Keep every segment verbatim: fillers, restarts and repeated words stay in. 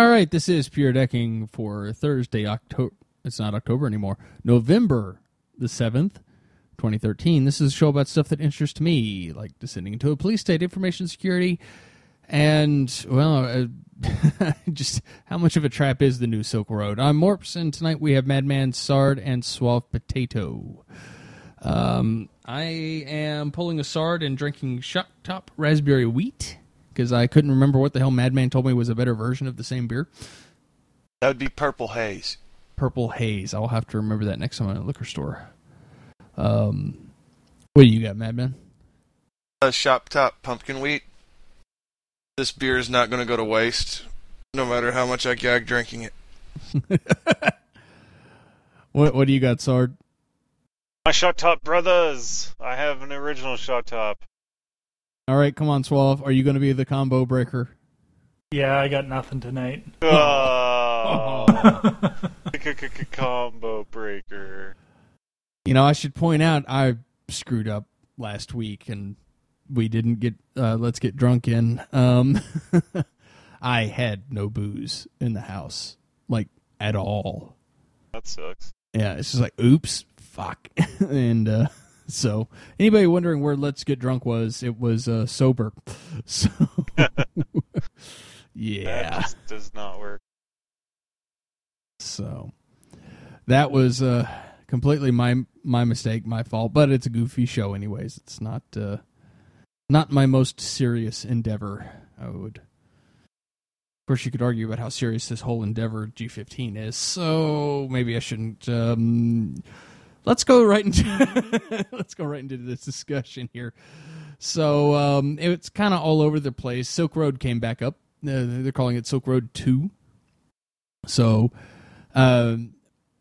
All right, this is Pure Decking for Thursday, October. It's not October anymore. November the seventh, twenty thirteen. This is a show about stuff that interests me, like descending into a police state, information security, and, well, uh, just how much of a trap is the new Silk Road. I'm Morps, and tonight we have Madman Sard and Suave Potato. Um, I am pulling a Sard and drinking Shock Top Raspberry Wheat, because I couldn't remember what the hell Madman told me was a better version of the same beer. That would be Purple Haze. Purple Haze. I'll have to remember that next time I'm at a liquor store. Um, what do you got, Madman? Uh, Shop Top Pumpkin Wheat. This beer is not going to go to waste, no matter how much I gag drinking it. what What do you got, Sard? My Shot Top Brothers. I have an original Shot Top. All right, come on, Suave. Are you going to be the combo breaker? Yeah, I got nothing tonight. Oh. Combo breaker. You know, I should point out I screwed up last week and we didn't get uh, Let's Get Drunk in. Um, I had no booze in the house, like, at all. That sucks. Yeah, it's just like, oops, fuck. and, uh... So, anybody wondering where Let's Get Drunk was, it was uh, sober. So, yeah. That just does not work. So, that was uh, completely my my mistake, my fault. But it's a goofy show anyways. It's not, uh, not my most serious endeavor, I would. Of course, you could argue about how serious this whole Endeavor G fifteen is. So, maybe I shouldn't... Um, Let's go right into let's go right into this discussion here. So um, it's kind of all over the place. Silk Road came back up. Uh, they're calling it Silk Road two. So, um,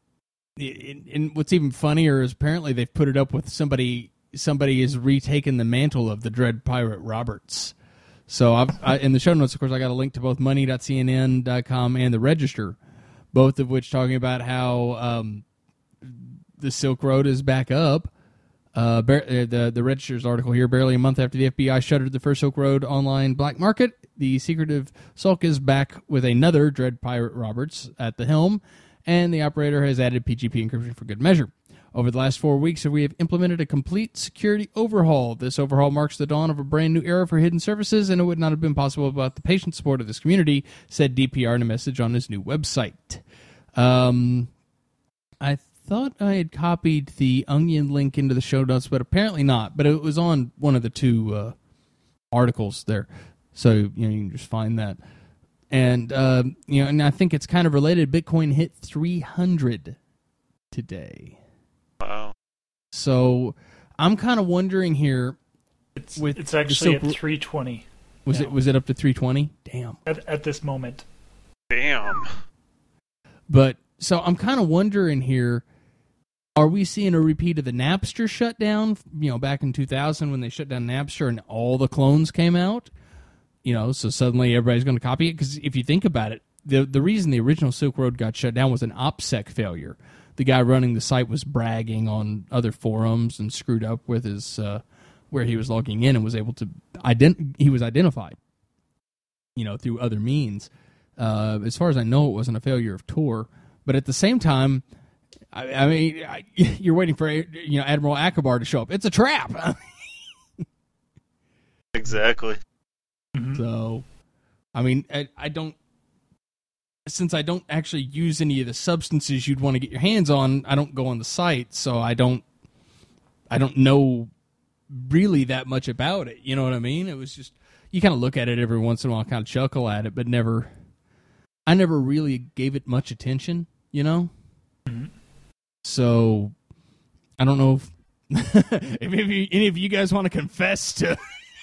and what's even funnier is apparently they've put it up with somebody. Somebody has retaken the mantle of the Dread Pirate Roberts. So I've, I, in the show notes, of course, I got a link to both money dot c n n dot com and the Register, both of which talking about how. Um, The Silk Road is back up. Uh, bar- the the Register's article here, barely a month after the F B I shuttered the first Silk Road online black market, the secretive Sulk is back with another Dread Pirate Roberts at the helm, and the operator has added P G P encryption for good measure. Over the last four weeks, we have implemented a complete security overhaul. This overhaul marks the dawn of a brand new era for hidden services, and it would not have been possible without the patient support of this community, said D P R in a message on his new website. Um, I thought I had copied the Onion link into the show notes, but apparently not. But it was on one of the two uh, articles there, so you know you can just find that. And uh, you know, and I think it's kind of related. Bitcoin hit three hundred today. Wow. So I'm kind of wondering here. It's with it's actually Silk at three twenty. Was now. it was it up to three twenty? Damn. At at this moment. Damn. But so I'm kind of wondering here. Are we seeing a repeat of the Napster shutdown, you know, back in two thousand when they shut down Napster and all the clones came out? You know, so suddenly everybody's going to copy it? Because if you think about it, the the reason the original Silk Road got shut down was an OPSEC failure. The guy running the site was bragging on other forums and screwed up with his uh, where he was logging in and was able to ident- he was identified, you know, through other means. Uh, as far as I know, it wasn't a failure of Tor. But at the same time, I, I mean, I, you're waiting for you know Admiral Akbar to show up. It's a trap. Exactly. Mm-hmm. So, I mean, I, I don't. Since I don't actually use any of the substances you'd want to get your hands on, I don't go on the site, so I don't. I don't know really that much about it. You know what I mean? It was just you kind of look at it every once in a while, kind of chuckle at it, but never. I never really gave it much attention. You know. Mm-hmm. So, I don't know if, if you, any of you guys want to confess to...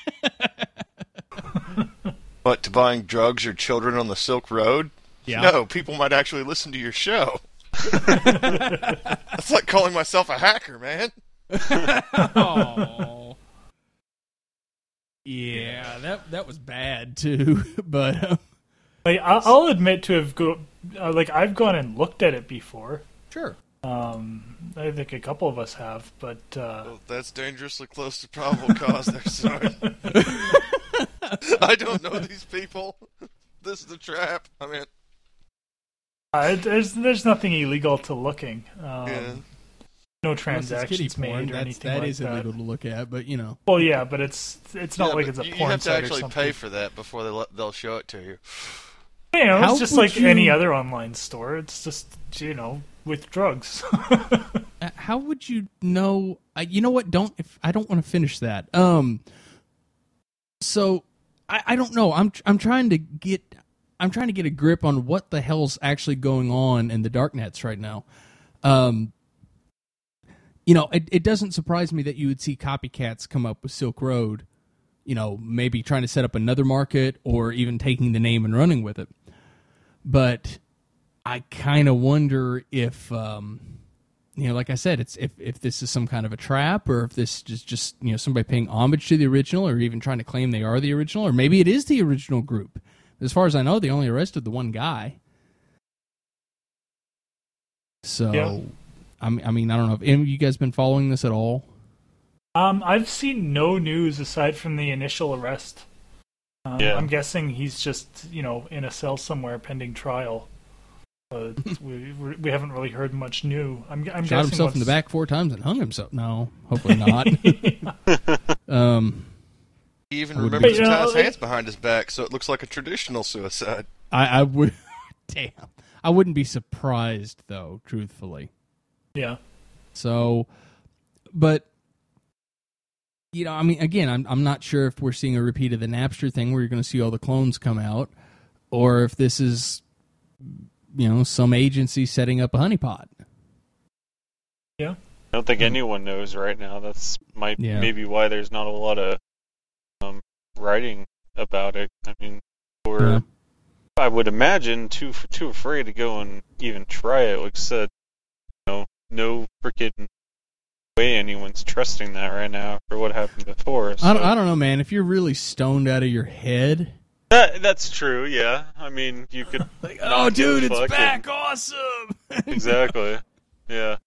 What, to buying drugs or children on the Silk Road? Yeah. No, people might actually listen to your show. That's like calling myself a hacker, man. Oh. Yeah, that that was bad, too. But... Um, Like, I'll admit to have go, uh, like I've gone and looked at it before. Sure. Um, I think a couple of us have, but uh, Well, that's dangerously close to probable cause there, sorry. I don't know these people. This is a trap. I mean, Uh, there's there's nothing illegal to looking. Um, Yeah. No Unless it's transactions kitty porn, made or that's, anything that like is that. illegal to look at, but you know. Well, yeah, but it's it's not Yeah, like but it's a you porn have to site or actually something. pay for that before they let, they'll show it to you. You know, How it's just would like you- any other online store. It's just, you know, with drugs. Uh, How would you know? Uh, you know what? Don't if I don't want to finish that. Um. So I, I don't know. I'm I'm trying to get I'm trying to get a grip on what the hell's actually going on in the darknets right now. Um. You know, it, it doesn't surprise me that you would see copycats come up with Silk Road. You know, maybe trying to set up another market or even taking the name and running with it. But I kind of wonder if, um, you know, like I said, it's if, if this is some kind of a trap or if this is just, you know, somebody paying homage to the original or even trying to claim they are the original, or maybe it is the original group. As far as I know, they only arrested the one guy. So, Yeah. I mean, I mean, I don't know. Have any of you guys been following this at all? um, I've seen no news aside from the initial arrest. Um, Yeah. I'm guessing he's just, you know, in a cell somewhere pending trial. Uh, we we we haven't really heard much new. I'm, I'm Shot guessing himself in the what's- back four times and hung himself. No, hopefully not. um, He even I would remembers be- to But, you tie know, his like- hands behind his back so it looks like a traditional suicide. I, I would. Damn, I wouldn't be surprised though. Truthfully. Yeah. So, but you know, I mean, again, I'm I'm not sure if we're seeing a repeat of the Napster thing where you're going to see all the clones come out, or if this is, you know, some agency setting up a honeypot. I don't think anyone knows right now. That's might Yeah. maybe why there's not a lot of um, writing about it. I mean, or Yeah. I would imagine too too afraid to go and even try it. Like I said, you know, no freaking way anyone's trusting that right now for what happened before. So. I don't, I don't know, man. If you're really stoned out of your head, That that's true. Yeah, I mean, you could like, not oh, give a dude, it's fuck back, and- awesome. exactly. Yeah,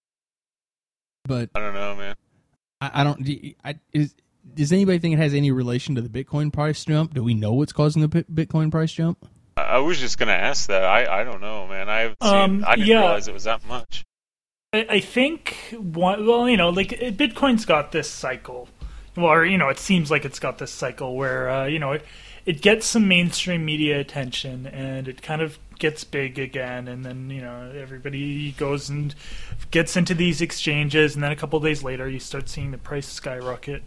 But I don't know, man. I, I don't. do you- I, is does anybody think it has any relation to the Bitcoin price jump? Do we know what's causing the Bit- Bitcoin price jump? I, I was just gonna ask that. I, I don't know, man. I haven't seen. Um, I didn't yeah. realize it was that much. I, I think one, well, you know, like uh, Bitcoin's got this cycle. Well, or, you know, it seems like it's got this cycle where uh, you know it it gets some mainstream media attention and it kind of gets big again, and then you know everybody goes and gets into these exchanges, and then a couple of days later you start seeing the price skyrocket.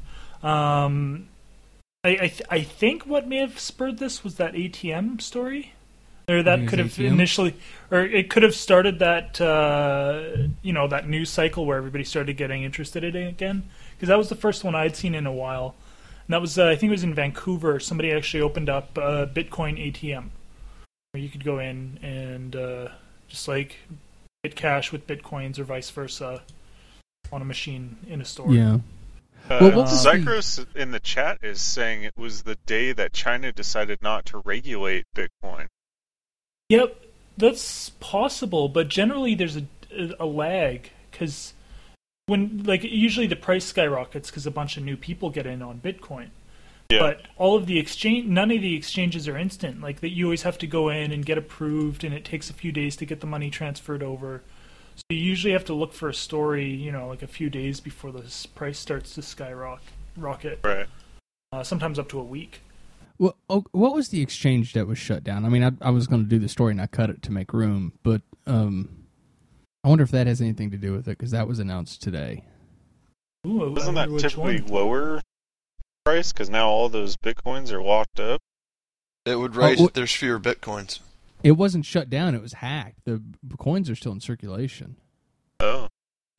Um, I I, th- I think what may have spurred this was that A T M story. Or that News could have A T M? initially, or it could have started that, uh, you know, that news cycle where everybody started getting interested in it again. Because that was the first one I'd seen in a while. And that was, uh, I think it was in Vancouver. Somebody actually opened up a Bitcoin A T M. Where you could go in and uh, just like get cash with Bitcoins or vice versa on a machine in a store. Yeah. Uh, Well, what was the- Zycros in the chat is saying it was the day that China decided not to regulate Bitcoin. Yep, that's possible, but generally there's a, a lag because when like usually the price skyrockets because a bunch of new people get in on Bitcoin. Yeah. But all of the exchange, none of the exchanges are instant. Like that, you always have to go in and get approved, and it takes a few days to get the money transferred over. So you usually have to look for a story, you know, like a few days before the s- price starts to skyrocket. Rocket, Right. uh, sometimes up to a week. Well, oh, what was the exchange that was shut down? I mean, I, I was going to do the story and I cut it to make room, but um, I wonder if that has anything to do with it because that was announced today. Ooh, I Wasn't wonder that which typically one. lower price? Because now all those Bitcoins are locked up. It would raise Oh, if there's fewer bitcoins. It wasn't shut down; it was hacked. The b- coins are still in circulation. Oh.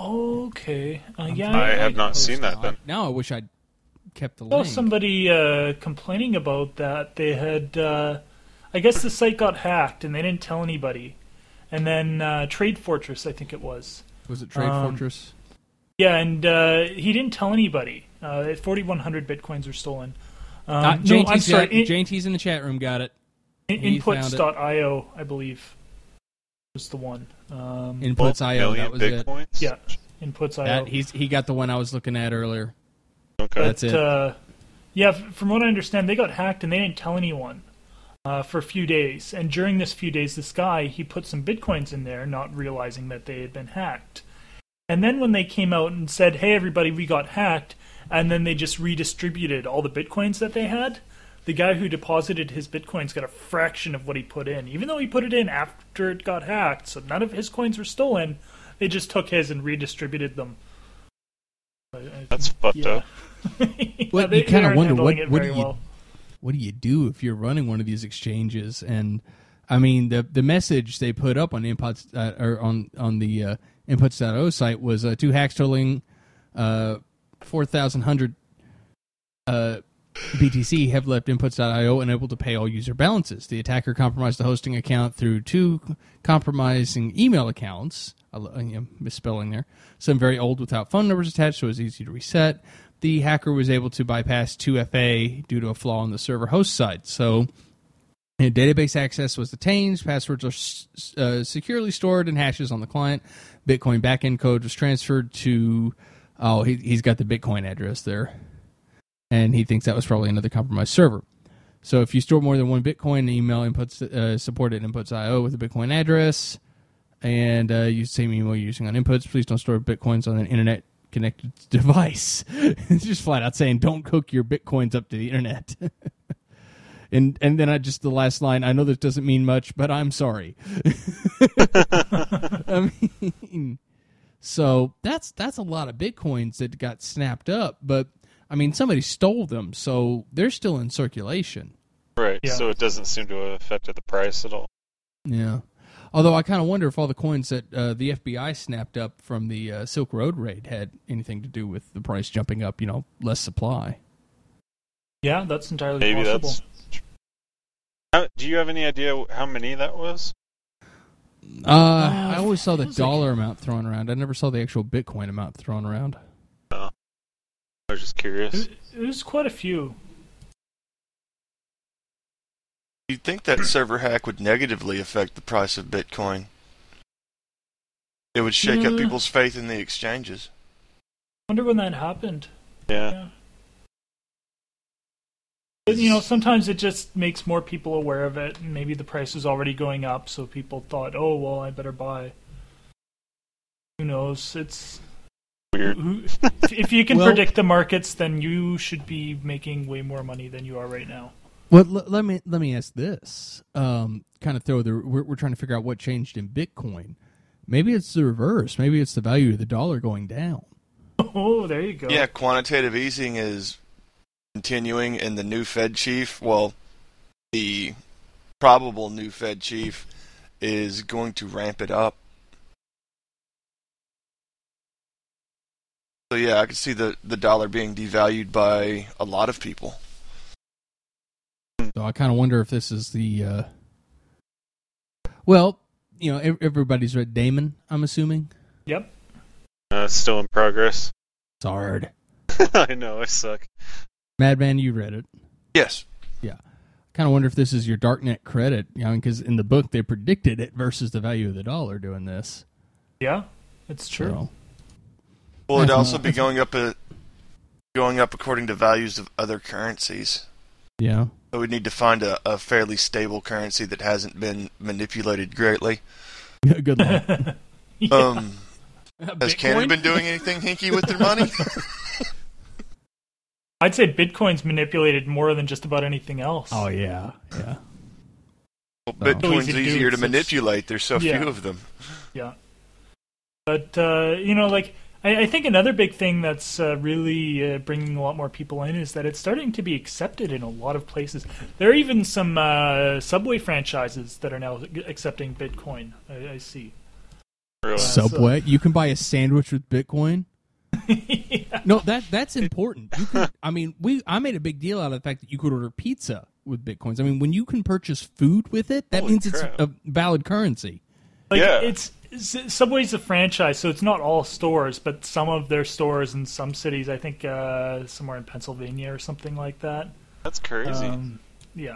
Okay. Uh, yeah, I have not post seen that on- then. Now I wish I'd kept the I saw link. somebody uh, complaining about that. They had, uh, I guess the site got hacked and they didn't tell anybody. And then uh, Trade Fortress, I think it was. Was it Trade um, Fortress? Yeah, and uh, he didn't tell anybody. Uh, forty-one hundred bitcoins were stolen. Um, Uh, no, J T's I'm sorry. got- In, J T's in the chat room got it. in, he found it. inputs dot io, I believe, was the one. Um, Inputs I O. million That was it. Bitcoins? yeah, inputs dot io. That he's he got the one I was looking at earlier. Okay. That's it. Uh, yeah, f- from what I understand, they got hacked and they didn't tell anyone. uh, for a few days. And during this few days, this guy, he put some Bitcoins in there, not realizing that they had been hacked. And then when they came out and said, hey, everybody, we got hacked, and then they just redistributed all the Bitcoins that they had, the guy who deposited his Bitcoins got a fraction of what he put in. Even though he put it in after it got hacked, so none of his coins were stolen, they just took his and redistributed them. I, I That's fucked yeah. up. yeah, Well, they, you kind of they aren't wonder what handling it what do very you well. what do you do if you're running one of these exchanges? And I mean, the the message they put up on inputs uh, or on on the uh, inputs dot io site was uh, two hacks totaling uh, four thousand one hundred uh, B T C have left inputs dot io unable to pay all user balances. The attacker compromised the hosting account through two compromising email accounts. Uh, you know, misspelling there. Some very old without phone numbers attached, so it was easy to reset. The hacker was able to bypass two F A due to a flaw on the server host side. So, and database access was attained. Passwords are uh, securely stored and hashes on the client. Bitcoin backend code was transferred to. Oh, he, he's got the Bitcoin address there, and he thinks that was probably another compromised server. So, if you store more than one Bitcoin, email inputs uh, support at inputs dot io with a Bitcoin address, and uh, use the same email you're using on inputs. Please don't store Bitcoins on an internet connected device. It's just flat out saying don't hook your Bitcoins up to the internet. and and then I just the last line, I know this doesn't mean much, but I'm sorry. I mean, so that's that's a lot of Bitcoins that got snapped up, but I mean somebody stole them, so they're still in circulation. Right, Yeah. so it doesn't seem to have affected the price at all. Yeah. Although I kind of wonder if all the coins that uh, the F B I snapped up from the uh, Silk Road raid had anything to do with the price jumping up, you know, less supply. Yeah, that's entirely Maybe possible. that's... How, do you have any idea how many that was? Uh, I always saw the feels like- dollar amount thrown around. I never saw the actual Bitcoin amount thrown around. I was just curious. It, it was quite a few. You'd think that server hack would negatively affect the price of Bitcoin. It would shake up Yeah. people's faith in the exchanges. Wonder when that happened. Yeah. Yeah. But, you know, sometimes it just makes more people aware of it, and maybe the price was already going up, so people thought, oh, well, I better buy. Who knows? It's Weird. who, if you can Well- predict the markets, then you should be making way more money than you are right now. Well, l- let me let me ask this. Um, kind of throw the we're, we're trying to figure out what changed in Bitcoin. Maybe it's the reverse. Maybe it's the value of the dollar going down. Oh, there you go. Yeah, quantitative easing is continuing, and the new Fed chief, well, the probable new Fed chief, is going to ramp it up. So yeah, I could see the, the dollar being devalued by a lot of people. So I kind of wonder if this is the. Uh... Well, you know, ev- everybody's read Damon. I'm assuming. Yep. Uh, still in progress. It's hard. I know, I suck. Madman, you read it. Yes. Kind of wonder if this is your darknet credit, you know, because in the book they predicted it versus the value of the dollar doing this. Yeah, it's true. So, Will it That's also not- be going up a, going up according to values of other currencies? yeah. So we need to find a, a fairly stable currency that hasn't been manipulated greatly. Good luck. Yeah. Um, has Canada been doing anything hinky with their money? I'd say Bitcoin's manipulated more than just about anything else. Oh yeah, yeah. Well, So Bitcoin's easy to do, easier to it's- manipulate. There's so Yeah. few of them. Yeah. But, uh, you know, like, I, I think another big thing that's uh, really uh, bringing a lot more people in is that it's starting to be accepted in a lot of places. There are even some uh, Subway franchises that are now accepting Bitcoin, I, I see. Really. Subway. You can buy a sandwich with Bitcoin. Yeah. No, that that's important. You can, I mean, we I made a big deal out of the fact that you could order pizza with Bitcoins. I mean, when you can purchase food with it, that Holy means crap. it's a valid currency. Like, Yeah. it's, it's Subway's a franchise, so it's not all stores, but some of their stores in some cities, I think uh, somewhere in Pennsylvania or something like that. That's crazy. Um, yeah.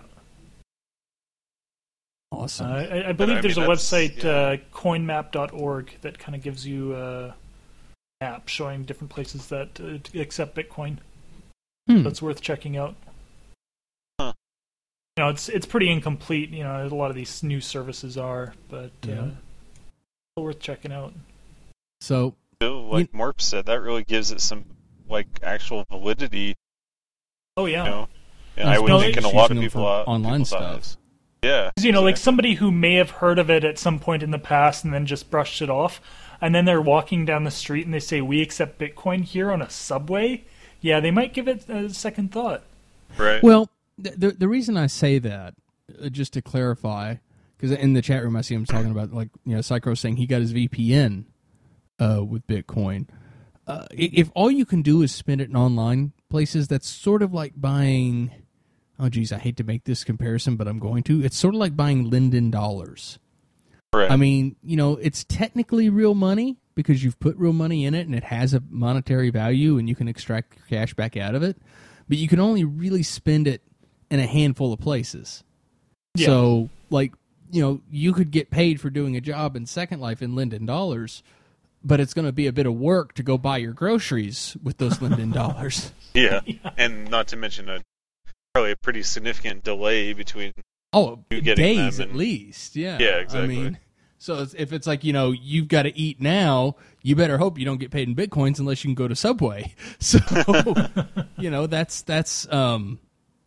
Awesome. Uh, I, I believe I there's mean, a that's- website, yeah. uh, coin map dot org, that kind of gives you uh, an app showing different places that uh, accept Bitcoin. Hmm. That's worth checking out. you know, it's it's pretty incomplete. You know, a lot of these new services are, but Yeah. uh, still worth checking out. So, So, like You- Morp said, that really gives it some like actual validity. Oh yeah. You know, and As I would opposed think to in a just lot of using them people for uh, online people's stuff. eyes. Yeah, 'Cause, you know, like exactly. somebody who may have heard of it at some point in the past and then just brushed it off, and then they're walking down the street and they say, "We accept Bitcoin here on a subway." Yeah, they might give it a second thought. right. well, the the, the reason I say that, uh, just to clarify, because in the chat room I see him talking about, like, you know, Psycho saying he got his V P N uh, with Bitcoin. Uh, i- if all you can do is spend it in online places, that's sort of like buying. Oh, geez, I hate to make this comparison, but I'm going to. It's sort of like buying Linden dollars. right. I mean, you know, it's technically real money because you've put real money in it and it has a monetary value and you can extract your cash back out of it. But you can only really spend it in a handful of places. Yeah. So, like, you know, you could get paid for doing a job in Second Life in Linden dollars, but it's going to be a bit of work to go buy your groceries with those Linden dollars. yeah. and not to mention a probably a pretty significant delay between. Oh, You getting days them at and- least. Yeah. Yeah, exactly. I mean, so it's, if it's like, you know, you've got to eat now, you better hope you don't get paid in Bitcoins unless you can go to Subway. So, you know, that's, that's, um,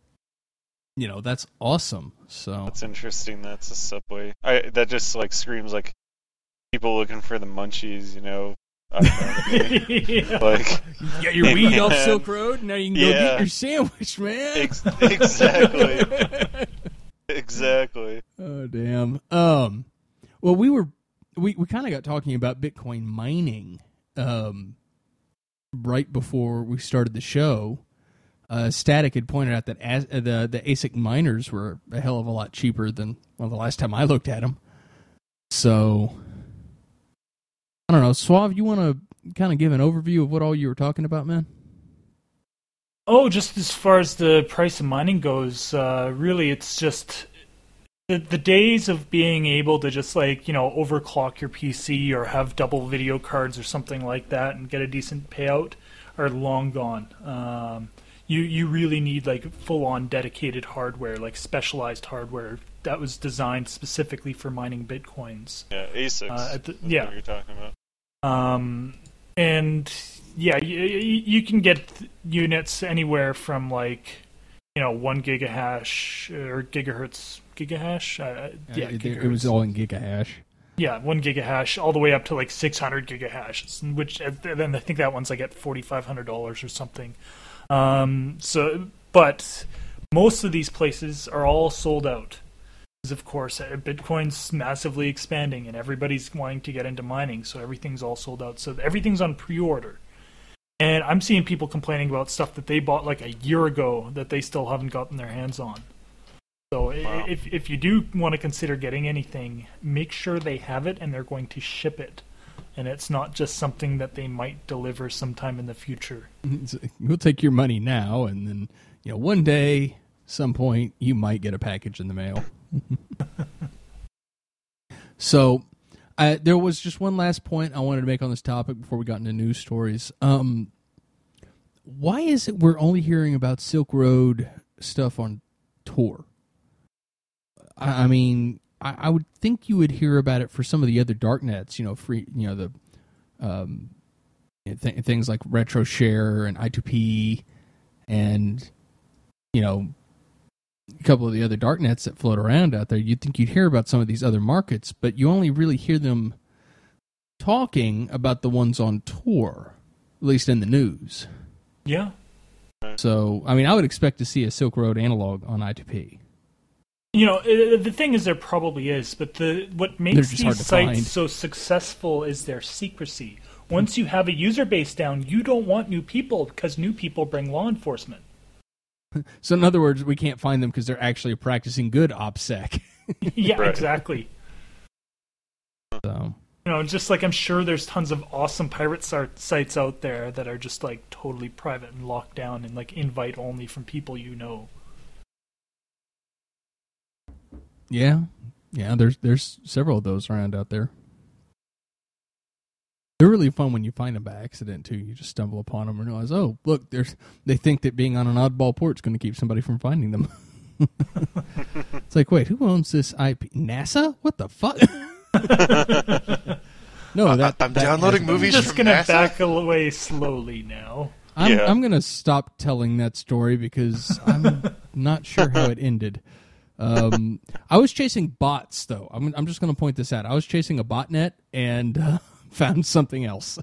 you know, that's awesome. So, That's interesting. That's a Subway. I that just like screams like people looking for the munchies. You know. I don't know. Yeah. like you got your weed off Man. Silk Road, now you can go Yeah. get your sandwich, man. ex- exactly. Exactly. Oh, damn. Um, well, we were, we, we kind of got talking about Bitcoin mining, um, right before we started the show. Uh, Static had pointed out that as, uh, the, the A S I C miners were a hell of a lot cheaper than, well, the last time I looked at them. So, I don't know. Suave, you want to kind of give an overview of what all you were talking about, man? Oh, just as far as the price of mining goes, uh, really, it's just the the days of being able to just like you know overclock your P C or have double video cards or something like that and get a decent payout are long gone. Um, you you really need like full on dedicated hardware, like specialized hardware that was designed specifically for mining bitcoins. Yeah, A SICs. Uh, at the- is yeah. what you're talking about. Um, and yeah, you, you can get units anywhere from like, you know, one gigahash or gigahertz, gigahash. Uh, yeah, it, it gigahertz. was all in gigahash. Yeah, one gigahash all the way up to like six hundred gigahashes, which then I think that one's like at forty-five hundred dollars or something. Um, so, but most of these places are all sold out. Because of course, uh, Bitcoin's massively expanding and everybody's wanting to get into mining, so everything's all sold out. So everything's on pre-order. And I'm seeing people complaining about stuff that they bought like a year ago that they still haven't gotten their hands on. So i Wow. if if you do want to consider getting anything, make sure they have it and they're going to ship it. And it's not just something that they might deliver sometime in the future. We'll take your money now, and then, you know, one day, some point, you might get a package in the mail. So, I, there was just one last point I wanted to make on this topic before we got into news stories. Um, why is it we're only hearing about Silk Road stuff on Tor? I, I mean, I, I would think you would hear about it for some of the other darknets. You know, free. You know the um, th- things like RetroShare and I two P, and you know, a couple of the other darknets that float around out there. You'd think you'd hear about some of these other markets, but you only really hear them talking about the ones on Tor, at least in the news. Yeah. So, I mean, I would expect to see a Silk Road analog on I two P. You know, uh, the thing is, there probably is, but the what makes just hard these to sites find. so successful is their secrecy. Once you have a user base down, you don't want new people because new people bring law enforcement. So, in other words, we can't find them because they're actually practicing good OPSEC. Yeah, Right. exactly. So, You know, just like I'm sure there's tons of awesome pirate sart- sites out there that are just like totally private and locked down and like invite only from people you know. yeah, yeah. There's there's several of those around out there. They're really fun when you find them by accident too. You just stumble upon them and realize, oh, look, there's. They think that being on an oddball port is going to keep somebody from finding them. It's like, wait, who owns this I P? NASA? What the fuck? No, that, I, I'm that downloading has- movies I'm just from gonna NASA. back away slowly now. I'm, Yeah. I'm going to stop telling that story because I'm not sure how it ended. Um, I was chasing bots, though. I'm, I'm just going to point this out. I was chasing a botnet and uh, found something else.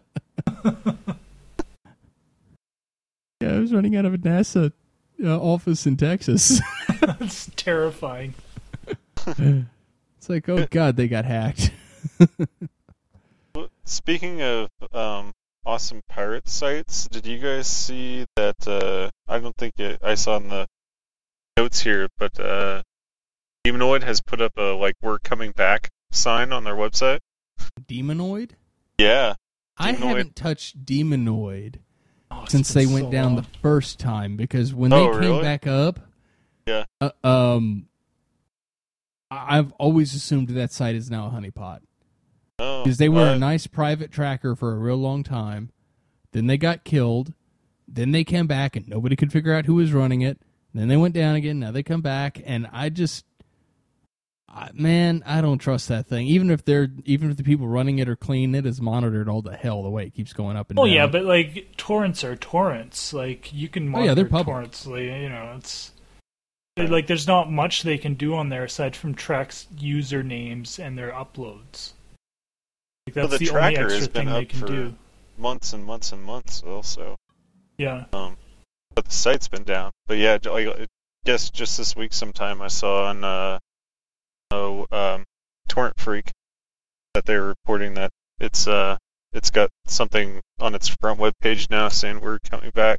Yeah, I was running out of a NASA uh, office in Texas. That's terrifying. It's like, oh, God, they got hacked. Well, Speaking of um, awesome pirate sites, did you guys see that? Uh, I don't think it, I saw in the notes here, but uh, Demonoid has put up a like "We're coming back" sign on their website. Demonoid? Yeah, I Demonoid. haven't touched Demonoid Oh, it's since been they went so down long. the first time because when Oh, they came really? back up, Yeah. uh, um, I- I've always assumed that site is now a honeypot oh, because they were uh, a nice private tracker for a real long time. Then they got killed. Then they came back and nobody could figure out who was running it. Then they went down again. Now they come back, and I just, I, man, I don't trust that thing. Even if they're, even if the people running it are clean, it is monitored all the hell the way it keeps going up and Oh down. yeah, but like torrents are torrents. Like you can Oh, monitor yeah, they're public. torrents. Like, you know, it's like there's not much they can do on there aside from track usernames and their uploads. Like, that's Well, the the, only tracker extra has been thing they up can for- do. months and months and months also. Yeah. Um, but the site's been down. But yeah, like, I guess just this week sometime I saw on uh, oh, um, Torrent Freak that they're reporting that it's uh it's got something on its front web page now saying we're coming back.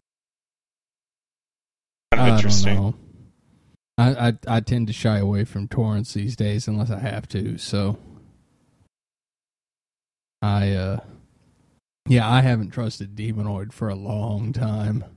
Kind of I interesting. don't know. I, I I tend to shy away from torrents these days unless I have to. So I uh yeah, I haven't trusted Demonoid for a long time.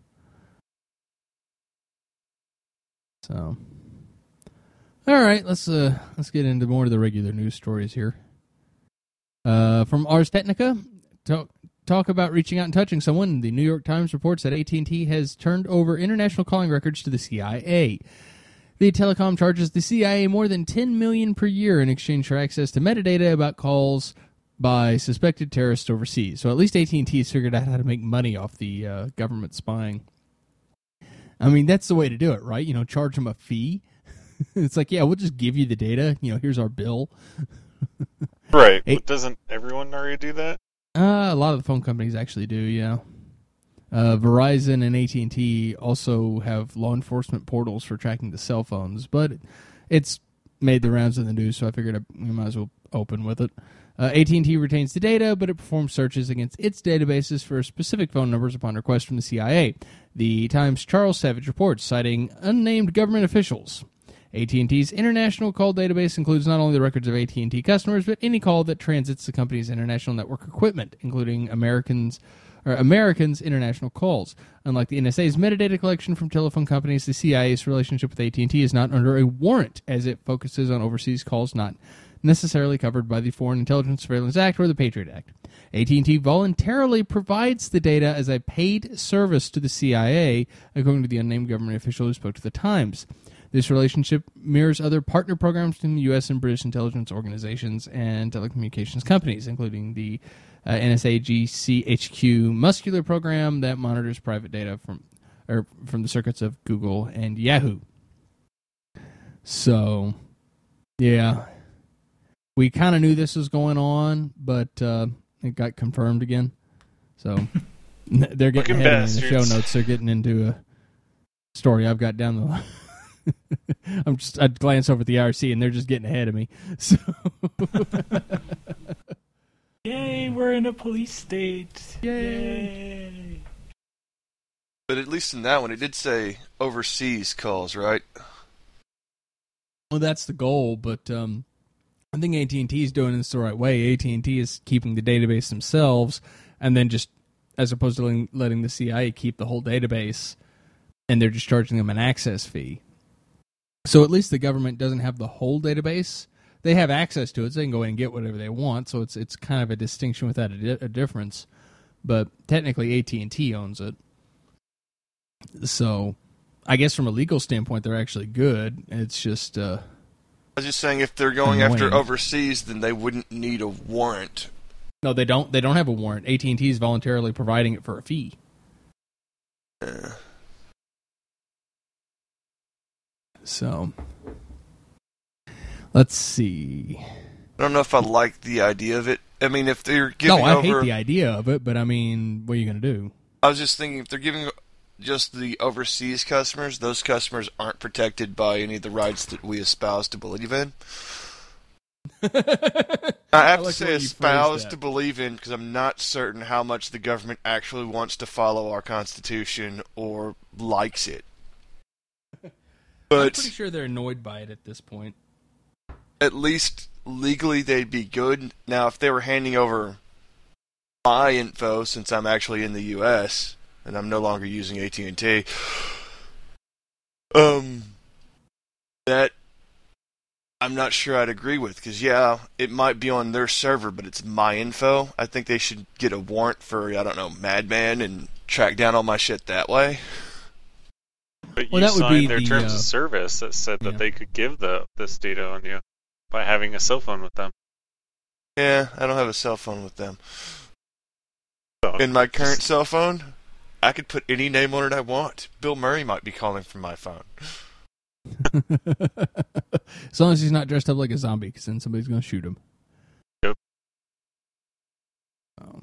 So all right, let's uh let's get into more of the regular news stories here. Uh, from Ars Technica, talk, talk about reaching out and touching someone. The New York Times reports that A T and T has turned over international calling records to the C I A. The telecom charges the C I A more than ten million dollars per year in exchange for access to metadata about calls by suspected terrorists overseas. So at least A T and T has figured out how to make money off the uh, government spying. I mean, that's the way to do it, right? You know, charge them a fee. It's like, yeah, we'll just give you the data. You know, here's our bill. Right. Hey. But doesn't everyone already do that? Uh, a lot of the phone companies actually do, yeah. Uh, Verizon and A T and T also have law enforcement portals for tracking the cell phones, but it's made the rounds in the news, so I figured I, we might as well open with it. Uh, A T and T retains the data, but it performs searches against its databases for specific phone numbers upon request from the C I A. The Times' Charles Savage reports, citing unnamed government officials. A T and T's international call database includes not only the records of A T and T customers, but any call that transits the company's international network equipment, including Americans or Americans' international calls. Unlike the N S A's metadata collection from telephone companies, the C I A's relationship with A T and T is not under a warrant, as it focuses on overseas calls not necessarily covered by the Foreign Intelligence Surveillance Act or the Patriot Act. A T and T voluntarily provides the data as a paid service to the C I A, according to the unnamed government official who spoke to the Times. This relationship mirrors other partner programs between the U S and British intelligence organizations and telecommunications companies, including the uh, N S A G C H Q Muscular program that monitors private data from or from the circuits of Google and Yahoo. So, yeah, we kind of knew this was going on, but uh, it got confirmed again. So they're getting Fucking ahead of me in the show bastards. notes. They're getting into a story I've got down the line. I'm just I glance over at the I R C and they're just getting ahead of me. So Yay, we're in a police state. Yay. Yay. But at least in that one, it did say overseas calls, right? well, that's the goal, but um, I think A T and T is doing this the right way. A T and T is keeping the database themselves, and then just as opposed to letting, letting the C I A keep the whole database, and they're just charging them an access fee. So at least the government doesn't have the whole database. They have access to it, so they can go in and get whatever they want. So it's it's kind of a distinction without a, di- a difference. But technically, A T and T owns it. So I guess from a legal standpoint, they're actually good. It's just. Uh, I was just saying, if they're going annoying. after overseas, then they wouldn't need a warrant. No, they don't. They don't have a warrant. A T and T is voluntarily providing it for a fee. Yeah. So, let's see. I don't know if I like the idea of it. I mean, if they're giving no, I over... hate the idea of it, but I mean, what are you going to do? I was just thinking, if they're giving just the overseas customers, those customers aren't protected by any of the rights that we espouse to believe in. I have I to like say the way you espouse phrased that. to believe in, because I'm not certain how much the government actually wants to follow our Constitution or likes it. I'm But pretty sure they're annoyed by it at this point. at least legally they'd be good. Now, if they were handing over my info, since I'm actually in the U S and I'm no longer using A T and T, um, that I'm not sure I'd agree with. Because yeah, it might be on their server, but it's my info. I think they should get a warrant for, I don't know, Madman and track down all my shit that way. But Well, you that would signed be their the, terms uh, of service that said that yeah. they could give the this data on you by having a cell phone with them. Yeah, I don't have a cell phone with them. So, In my current cell phone, I could put any name on it I want. Bill Murray might be calling from my phone. As long as he's not dressed up like a zombie, because then somebody's going to shoot him. Yep. Um,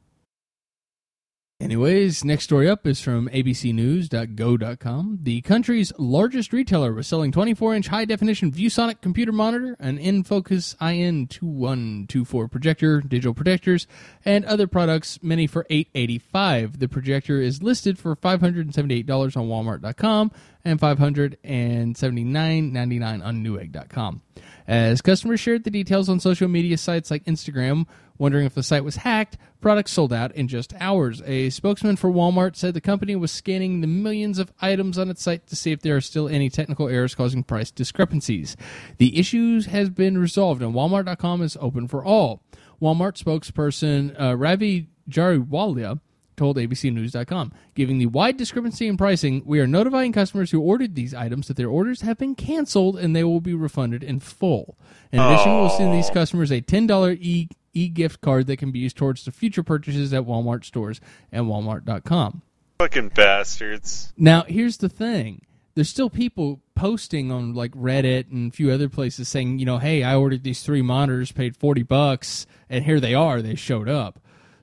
anyways, next story up is from A B C news dot go dot com. The country's largest retailer was selling twenty-four inch high-definition ViewSonic computer monitor, an InFocus I N two one two four projector, digital projectors, and other products, many for eight hundred eighty-five dollars. The projector is listed for five hundred seventy-eight dollars on Walmart dot com and five hundred seventy-nine dollars and ninety-nine cents on Newegg dot com. As customers shared the details on social media sites like Instagram, wondering if the site was hacked, products sold out in just hours. A spokesman for Walmart said the company was scanning the millions of items on its site to see if there are still any technical errors causing price discrepancies. The issue has been resolved, and Walmart dot com is open for all. Walmart spokesperson uh, Ravi Jariwalia told A B C news dot com, given the wide discrepancy in pricing, we are notifying customers who ordered these items that their orders have been canceled and they will be refunded in full. In addition, Oh. we'll send these customers a ten dollars e e-gift card that can be used towards the future purchases at Walmart stores and Walmart dot com. fucking bastards. Now, here's the thing. There's still people posting on like Reddit and a few other places saying, you know, hey, I ordered these three monitors, paid forty bucks, and here they are. They showed up.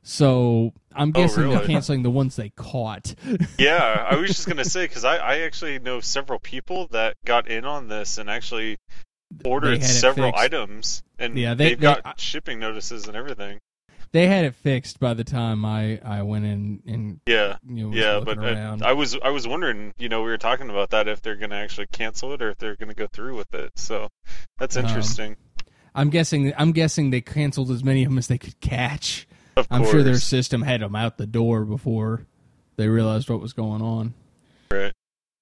So I'm guessing really? they're canceling the ones they caught. Yeah, I was just gonna say because I, I actually know several people that got in on this and actually They ordered had it several fixed. items, and Yeah, they- they've they- got I- shipping notices and everything. They had it fixed by the time I, I went in and Yeah, you know, was yeah, looking but I, around. I was I was wondering, you know, we were talking about that if they're gonna actually cancel it or if they're gonna go through with it. So that's Um, interesting. I'm guessing I'm guessing they canceled as many of them as they could catch. Of I'm course, sure their system had them out the door before they realized what was going on. right.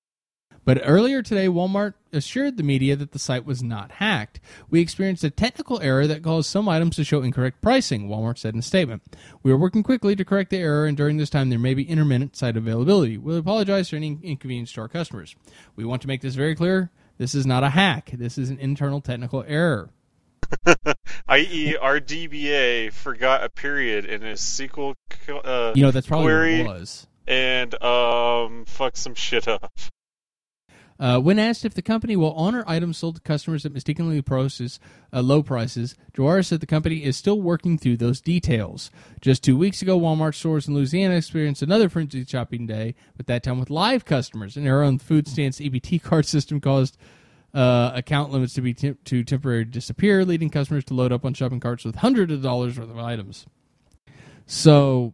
But earlier today, Walmart assured the media that the site was not hacked. We experienced a technical error that caused some items to show incorrect pricing, Walmart said in a statement. We are working quickly to correct the error, and during this time there may be intermittent site availability. We'll apologize for any inconvenience to our customers. We want to make this very clear. This is not a hack. This is an internal technical error. that is, our D B A forgot a period in his S Q L uh, You know, that's probably query what it was. and um fucked some shit up. Uh, when asked if the company will honor items sold to customers at mistakenly prices, uh, low prices, Jawara said the company is still working through those details. Just two weeks ago, Walmart stores in Louisiana experienced another frenzied shopping day, but that time with live customers. And their own food stamps E B T card system caused uh, account limits to be temp- to temporarily disappear, leading customers to load up on shopping carts with hundreds of dollars worth of items. So,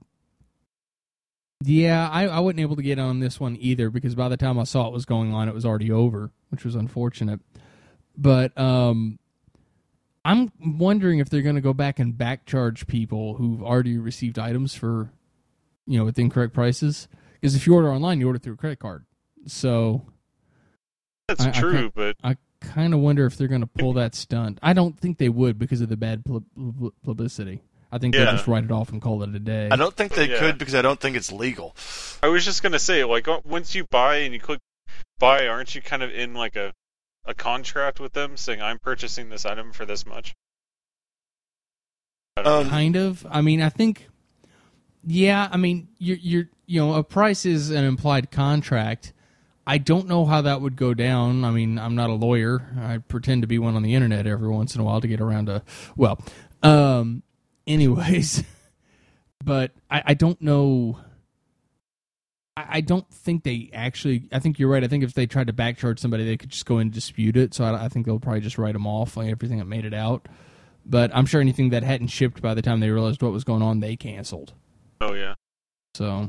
yeah, I, I wasn't able to get on this one either because by the time I saw it was going on, it was already over, which was unfortunate. But um, I'm wondering if they're going to go back and back charge people who've already received items for, you know, with incorrect prices. Because if you order online, you order through a credit card. So That's I- I true, can't- but I kind of wonder if they're going to pull that stunt. I don't think they would because of the bad pub- pub- publicity. I think Yeah. they'll just write it off and call it a day. I don't think they Yeah. could because I don't think it's legal. I was just gonna say, like, uh, once you buy and you click buy, aren't you kind of in like a, a contract with them saying, I'm purchasing this item for this much? I don't Um, know. Kind of. I mean, I think. Yeah, I mean, you're you're you know, a price is an implied contract. I don't know how that would go down. I mean, I'm not a lawyer. I pretend to be one on the internet every once in a while to get around to. Well, um, anyways, but I, I don't know. I, I don't think they actually. I think you're right. I think if they tried to backcharge somebody, they could just go and dispute it. So I, I think they'll probably just write them off, like everything that made it out. But I'm sure anything that hadn't shipped by the time they realized what was going on, they canceled. Oh, yeah. So,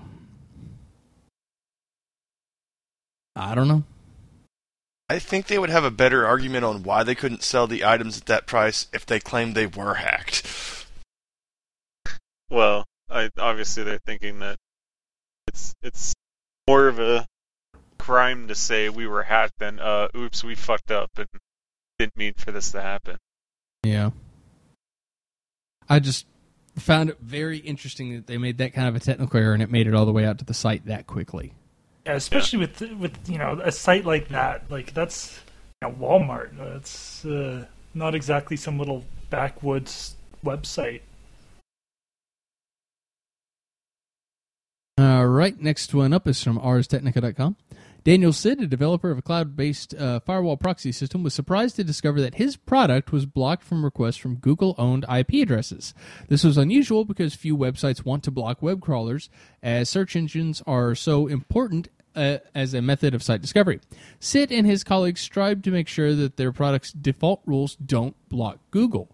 I don't know. I think they would have a better argument on why they couldn't sell the items at that price if they claimed they were hacked. Well, I, obviously they're thinking that it's it's more of a crime to say we were hacked than, uh, oops, we fucked up and didn't mean for this to happen. Yeah. I just found it very interesting that they made that kind of a technical error and it made it all the way out to the site that quickly. Yeah, especially with with you know a site like that, like that's you know, Walmart. That's uh, not exactly some little backwoods website. All right, next one up is from ars technica dot com. Daniel Sid, a developer of a cloud-based uh, firewall proxy system, was surprised to discover that his product was blocked from requests from Google-owned I P addresses. This was unusual because few websites want to block web crawlers, as search engines are so important uh, as a method of site discovery. Sid and his colleagues strive to make sure that their product's default rules don't block Google.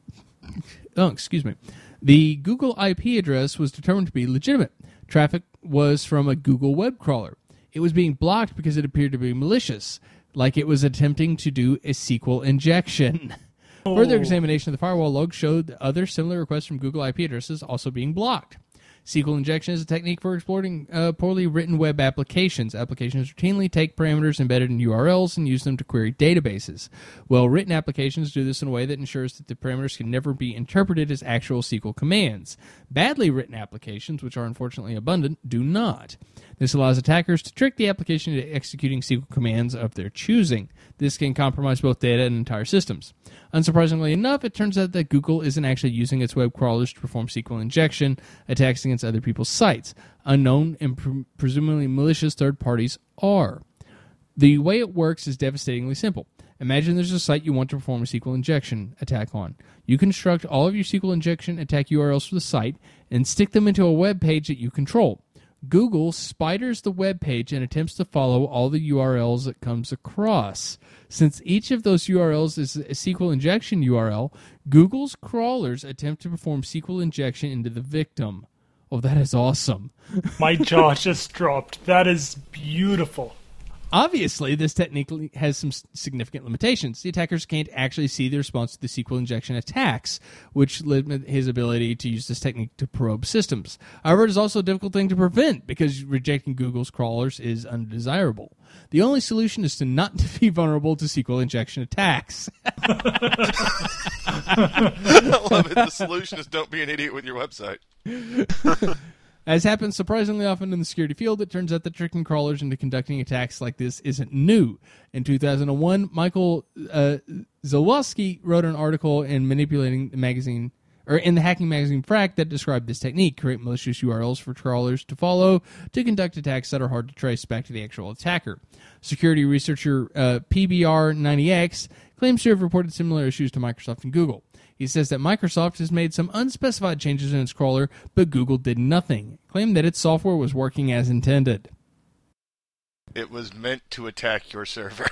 Oh, excuse me. The Google I P address was determined to be legitimate. Traffic was from a Google web crawler. It was being blocked because it appeared to be malicious, like it was attempting to do a S Q L injection. Oh. Further examination of the firewall log showed other similar requests from Google I P addresses also being blocked. S Q L injection is a technique for exploiting uh, poorly written web applications. Applications routinely take parameters embedded in U R Ls and use them to query databases. Well-written applications do this in a way that ensures that the parameters can never be interpreted as actual S Q L commands. Badly written applications, which are unfortunately abundant, do not. This allows attackers to trick the application into executing S Q L commands of their choosing. This can compromise both data and entire systems. Unsurprisingly enough, it turns out that Google isn't actually using its web crawlers to perform S Q L injection, attacks against other people's sites. Unknown and pre- presumably malicious third parties are. The way it works is devastatingly simple. Imagine there's a site you want to perform a S Q L injection attack on. You construct all of your S Q L injection attack U R Ls for the site and stick them into a web page that you control. Google spiders the web page and attempts to follow all the U R Ls it comes across. Since each of those U R Ls is a S Q L injection U R L, Google's crawlers attempt to perform S Q L injection into the victim. Oh, that is awesome. My jaw just dropped. That is beautiful. Obviously, this technique has some significant limitations. The attackers can't actually see the response to the S Q L injection attacks, which limit his ability to use this technique to probe systems. However, it is also a difficult thing to prevent because rejecting Google's crawlers is undesirable. The only solution is to not be vulnerable to S Q L injection attacks. I love it. The solution is don't be an idiot with your website. As happens surprisingly often in the security field, it turns out that tricking crawlers into conducting attacks like this isn't new. In two thousand one, Michael uh, Zawalski wrote an article in manipulating the magazine, or in the hacking magazine Frack, that described this technique: create malicious U R Ls for crawlers to follow to conduct attacks that are hard to trace back to the actual attacker. Security researcher uh, P B R ninety X claims to have reported similar issues to Microsoft and Google. He says that Microsoft has made some unspecified changes in its crawler, but Google did nothing, claiming that its software was working as intended. It was meant to attack your server.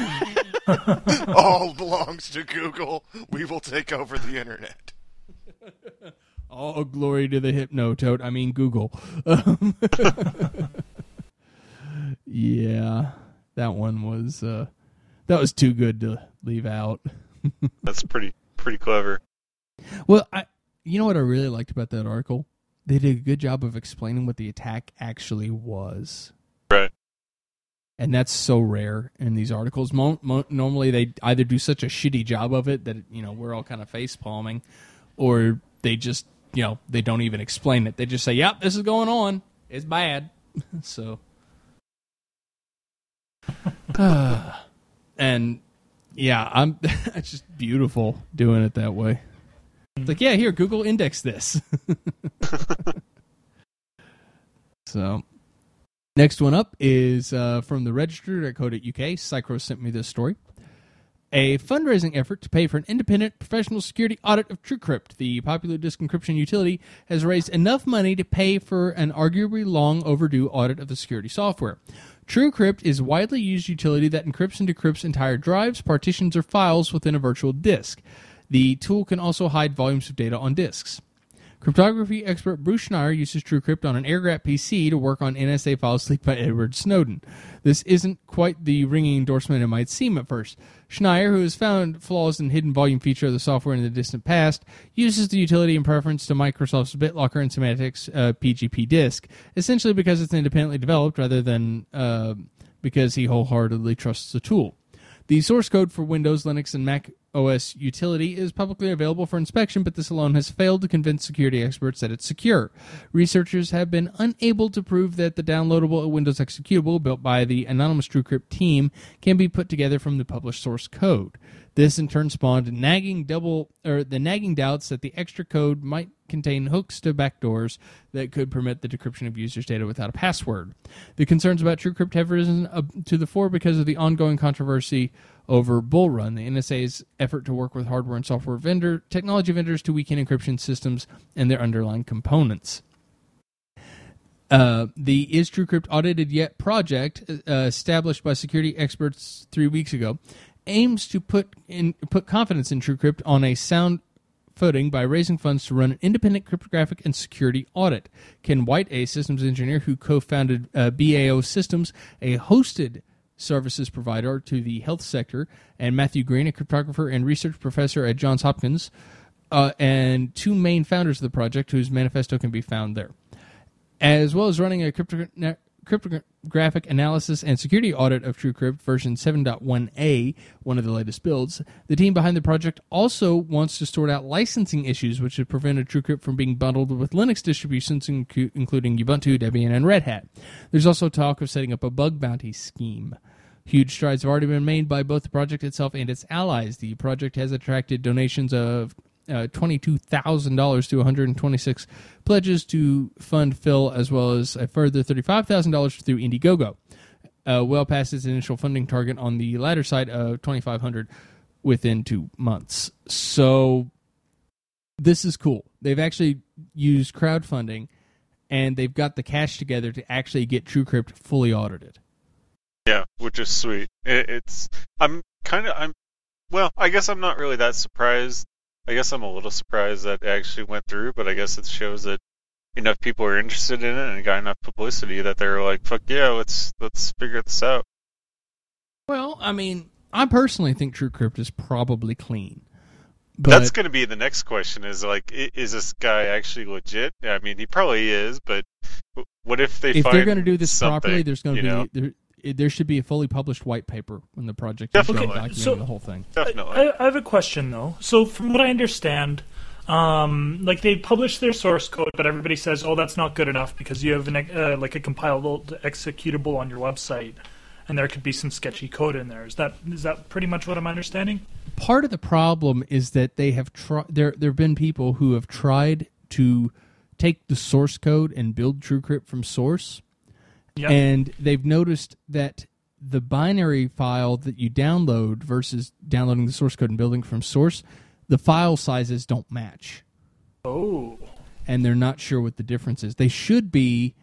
All belongs to Google. We will take over the internet. All glory to the Hypnotoad. I mean Google. Um, yeah, that one was uh, that was too good to leave out. That's pretty pretty clever. Well, I you know what I really liked about that article? They did a good job of explaining what the attack actually was. Right. And that's so rare in these articles. Mo- mo- normally they either do such a shitty job of it that, you know, we're all kind of face palming, or they just, you know, they don't even explain it. They just say, yep, this is going on. It's bad. So And yeah, I'm. It's just beautiful doing it that way. It's like, yeah, here, Google index this. So, next one up is uh, from the register dot co dot U K. Psychro sent me this story. A fundraising effort to pay for an independent professional security audit of TrueCrypt, the popular disk encryption utility, has raised enough money to pay for an arguably long overdue audit of the security software. TrueCrypt is a widely used utility that encrypts and decrypts entire drives, partitions, or files within a virtual disk. The tool can also hide volumes of data on disks. Cryptography expert Bruce Schneier uses TrueCrypt on an air-gapped P C to work on N S A files leaked by Edward Snowden. This isn't quite the ringing endorsement it might seem at first. Schneier, who has found flaws in the hidden volume feature of the software in the distant past, uses the utility in preference to Microsoft's BitLocker and Symantec's uh, P G P disk, essentially because it's independently developed rather than uh, because he wholeheartedly trusts the tool. The source code for Windows, Linux, and Mac O S utility is publicly available for inspection, but this alone has failed to convince security experts that it's secure. Researchers have been unable to prove that the downloadable Windows executable built by the anonymous TrueCrypt team can be put together from the published source code. This in turn spawned nagging double or the nagging doubts that the extra code might contain hooks to backdoors that could permit the decryption of users' data without a password. The concerns about TrueCrypt have risen up to the fore because of the ongoing controversy over Bull Run, the N S A's effort to work with hardware and software vendor technology vendors to weaken encryption systems and their underlying components. Uh, the Is TrueCrypt Audited Yet project, uh, established by security experts three weeks ago, aims to put in put confidence in TrueCrypt on a sound footing by raising funds to run an independent cryptographic and security audit. Ken White, a systems engineer who co-founded uh, B A O Systems, a hosted services provider to the health sector, and Matthew Green, a cryptographer and research professor at Johns Hopkins, uh, and two main founders of the project whose manifesto can be found there. As well as running a crypto- cryptographic analysis and security audit of TrueCrypt version seven point one A, one of the latest builds, the team behind the project also wants to sort out licensing issues which have prevented TrueCrypt from being bundled with Linux distributions, inc- including Ubuntu, Debian, and Red Hat. There's also talk of setting up a bug bounty scheme. Huge strides have already been made by both the project itself and its allies. The project has attracted donations of uh, twenty-two thousand dollars to one hundred twenty-six pledges to fund Phil, as well as a further thirty-five thousand dollars through Indiegogo. Uh, well past its initial funding target on the latter side of twenty-five hundred dollars within two months. So this is cool. They've actually used crowdfunding, and they've got the cash together to actually get TrueCrypt fully audited. Yeah, which is sweet. It, it's I'm kind of I'm well, I guess I'm not really that surprised. I guess I'm a little surprised that it actually went through, but I guess it shows that enough people are interested in it and got enough publicity that they're like, "Fuck yeah, let's let's figure this out." Well, I mean, I personally think TrueCrypt is probably clean. But that's going to be the next question: is like, is this guy actually legit? I mean, he probably is, but what if they if find they're going to do this properly? There's going to be know? there, there should be a fully published white paper when the project Definitely. is done, documenting So- the whole thing. Definitely. I, I have a question though. So from what I understand, um, like they publish their source code, but everybody says, "Oh, that's not good enough because you have an, uh, like a compilable executable on your website, and there could be some sketchy code in there." Is that is that pretty much what I'm understanding? Part of the problem is that they have tried. There, there have been people who have tried to take the source code and build TrueCrypt from source, Yep. and they've noticed that the binary file that you download versus downloading the source code and building from source, the file sizes don't match, Oh. and they're not sure what the difference is. They should be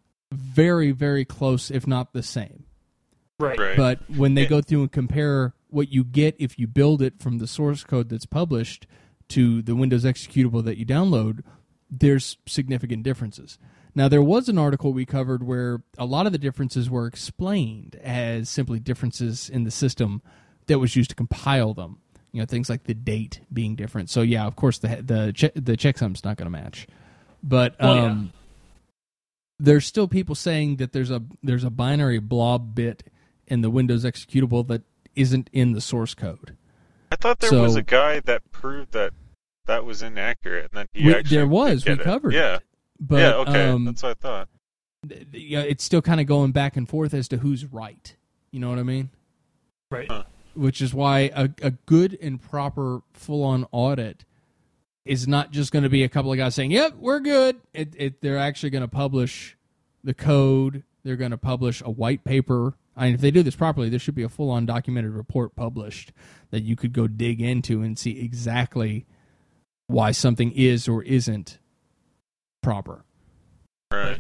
very, very close, if not the same. Right. Right. But when they Yeah. go through and compare what you get if you build it from the source code that's published to the Windows executable that you download, there's significant differences. Now, there was an article we covered where a lot of the differences were explained as simply differences in the system that was used to compile them. You know, things like the date being different. So, yeah, of course, the the che- the checksum's not going to match. But Well, yeah. um, there's still people saying that there's a there's a binary blob bit in the Windows executable that isn't in the source code. I thought there So- was a guy that proved that that was inaccurate, and then he We- actually there was. did We it. covered Yeah. it. But, yeah. Okay. um, That's what I thought. th- th- yeah, it's still kind of going back and forth as to who's right. You know what I mean? Right. Huh. Which is why a, a good and proper full-on audit is not just going to be a couple of guys saying, yep, we're good. It, it, they're actually going to publish the code. They're going to publish a white paper. I mean, if they do this properly, there should be a full-on documented report published that you could go dig into and see exactly why something is or isn't proper. Right.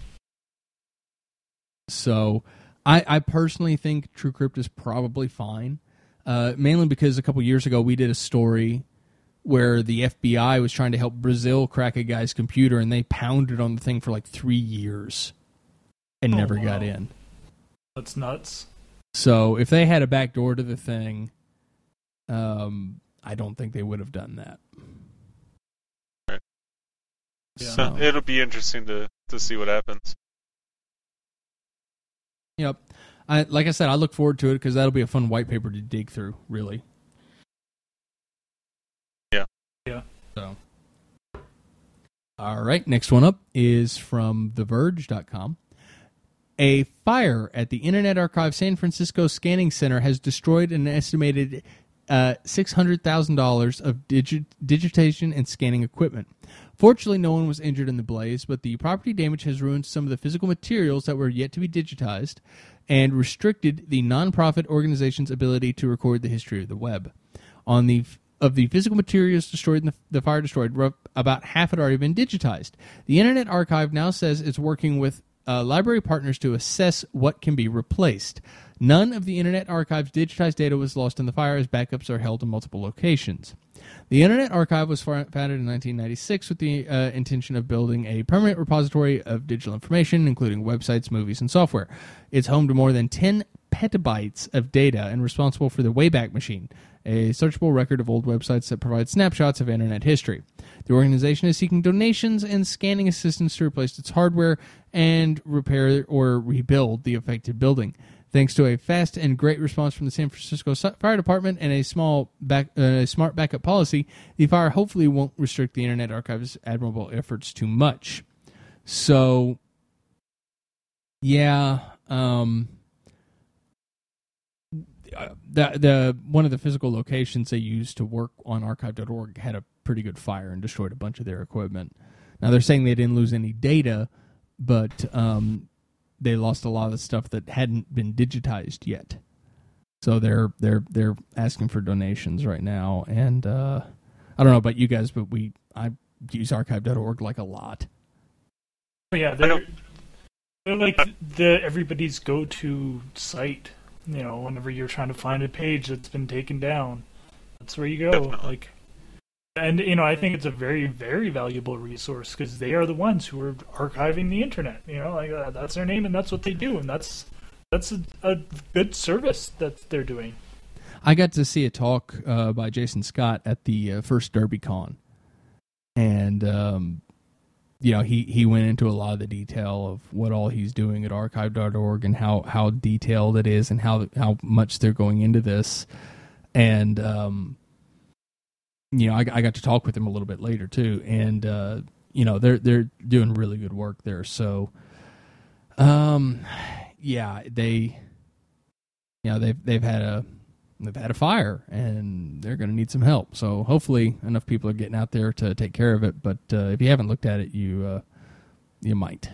So I, I personally think TrueCrypt is probably fine, uh, mainly because a couple years ago we did a story where the F B I was trying to help Brazil crack a guy's computer, and they pounded on the thing for like three years and Oh, never wow. got in. That's nuts. So if they had a back door to the thing, um, I don't think they would have done that. Right. Yeah. So, It'll be interesting to, to see what happens. yep. I, like I said, I look forward to it because that'll be a fun white paper to dig through, really. Yeah. Yeah. So, all right. Next one up is from the verge dot com. A fire at the Internet Archive San Francisco Scanning Center has destroyed an estimated uh, six hundred thousand dollars of digi- digitation and scanning equipment. Fortunately, no one was injured in the blaze, but the property damage has ruined some of the physical materials that were yet to be digitized and restricted the nonprofit organization's ability to record the history of the web. On the of the physical materials destroyed in the, the fire destroyed, rough, about half had already been digitized. The Internet Archive now says it's working with uh, library partners to assess what can be replaced. None of the Internet Archive's digitized data was lost in the fire, as backups are held in multiple locations. The Internet Archive was founded in nineteen ninety-six with the uh, intention of building a permanent repository of digital information, including websites, movies, and software. It's home to more than ten petabytes of data and responsible for the Wayback Machine, a searchable record of old websites that provide snapshots of Internet history. The organization is seeking donations and scanning assistance to replace its hardware and repair or rebuild the affected building. Thanks to a fast and great response from the San Francisco Fire Department and a small back, uh, smart backup policy, the fire hopefully won't restrict the Internet Archive's admirable efforts too much. So, yeah, um, the the one of the physical locations they used to work on archive dot org had a pretty good fire and destroyed a bunch of their equipment. Now they're saying they didn't lose any data, but um, they lost a lot of the stuff that hadn't been digitized yet. So they're they're they're asking for donations right now, and uh, I don't know about you guys, but we I use archive dot org like a lot. But yeah, they're, they're like the everybody's go-to site. You know, whenever you're trying to find a page that's been taken down, that's where you go. Definitely. Like, and you know, I think it's a very, very valuable resource because they are the ones who are archiving the internet. You know, like uh, that's their name and that's what they do, and that's that's a, a good service that they're doing. I got to see a talk uh, by Jason Scott at the uh, first DerbyCon, and um, you know he, he went into a lot of the detail of what all he's doing at archive dot org and how, how detailed it is and how how much they're going into this, and um, you know I, I got to talk with him a little bit later too, and uh, you know they're they're doing really good work there. So, um, yeah, they, you know they've they've had a They've had a fire, and they're going to need some help. So hopefully enough people are getting out there to take care of it. But uh, if you haven't looked at it, you uh, you might.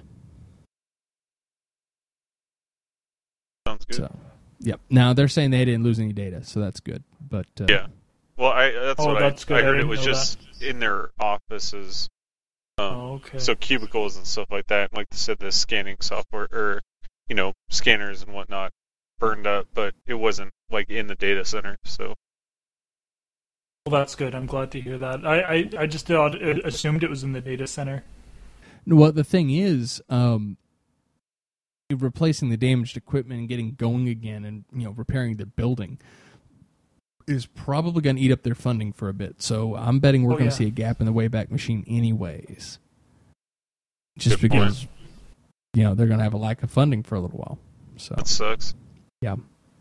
Sounds good. So, yep. Now they're saying they didn't lose any data, so that's good. But uh, Yeah. Well, I that's Oh, what that's I, good. I I heard. It didn't was know just in their offices. Um, Oh, okay. So cubicles and stuff like that. Like they said, the scanning software or you know scanners and whatnot burned up, but it wasn't like in the data center. So Well, that's good. I'm glad to hear that. I, I, I just thought, assumed it was in the data center. well, the thing is, um, replacing the damaged equipment and getting going again, and you know repairing the building is probably going to eat up their funding for a bit. So I'm betting we're Oh, going to yeah. see a gap in the Wayback Machine anyways. Just Good point. because, you know, they're going to have a lack of funding for a little while. So, that sucks. yeah.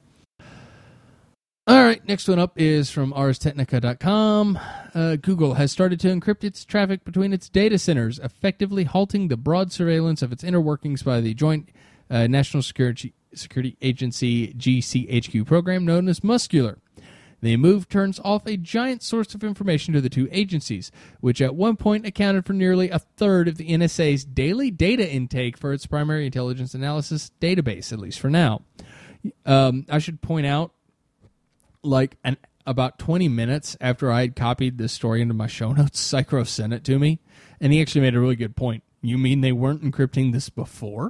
All right, next one up is from ars technica dot com. Uh, Google has started to encrypt its traffic between its data centers, effectively halting the broad surveillance of its inner workings by the Joint a National Security, Security Agency G C H Q program known as Muscular. The move turns off a giant source of information to the two agencies, which at one point accounted for nearly a third of the N S A's daily data intake for its primary intelligence analysis database, at least for now. Um, I should point out, like, an, about twenty minutes after I had copied this story into my show notes, Psychro sent it to me, and he actually made a really good point. You mean they weren't encrypting this before?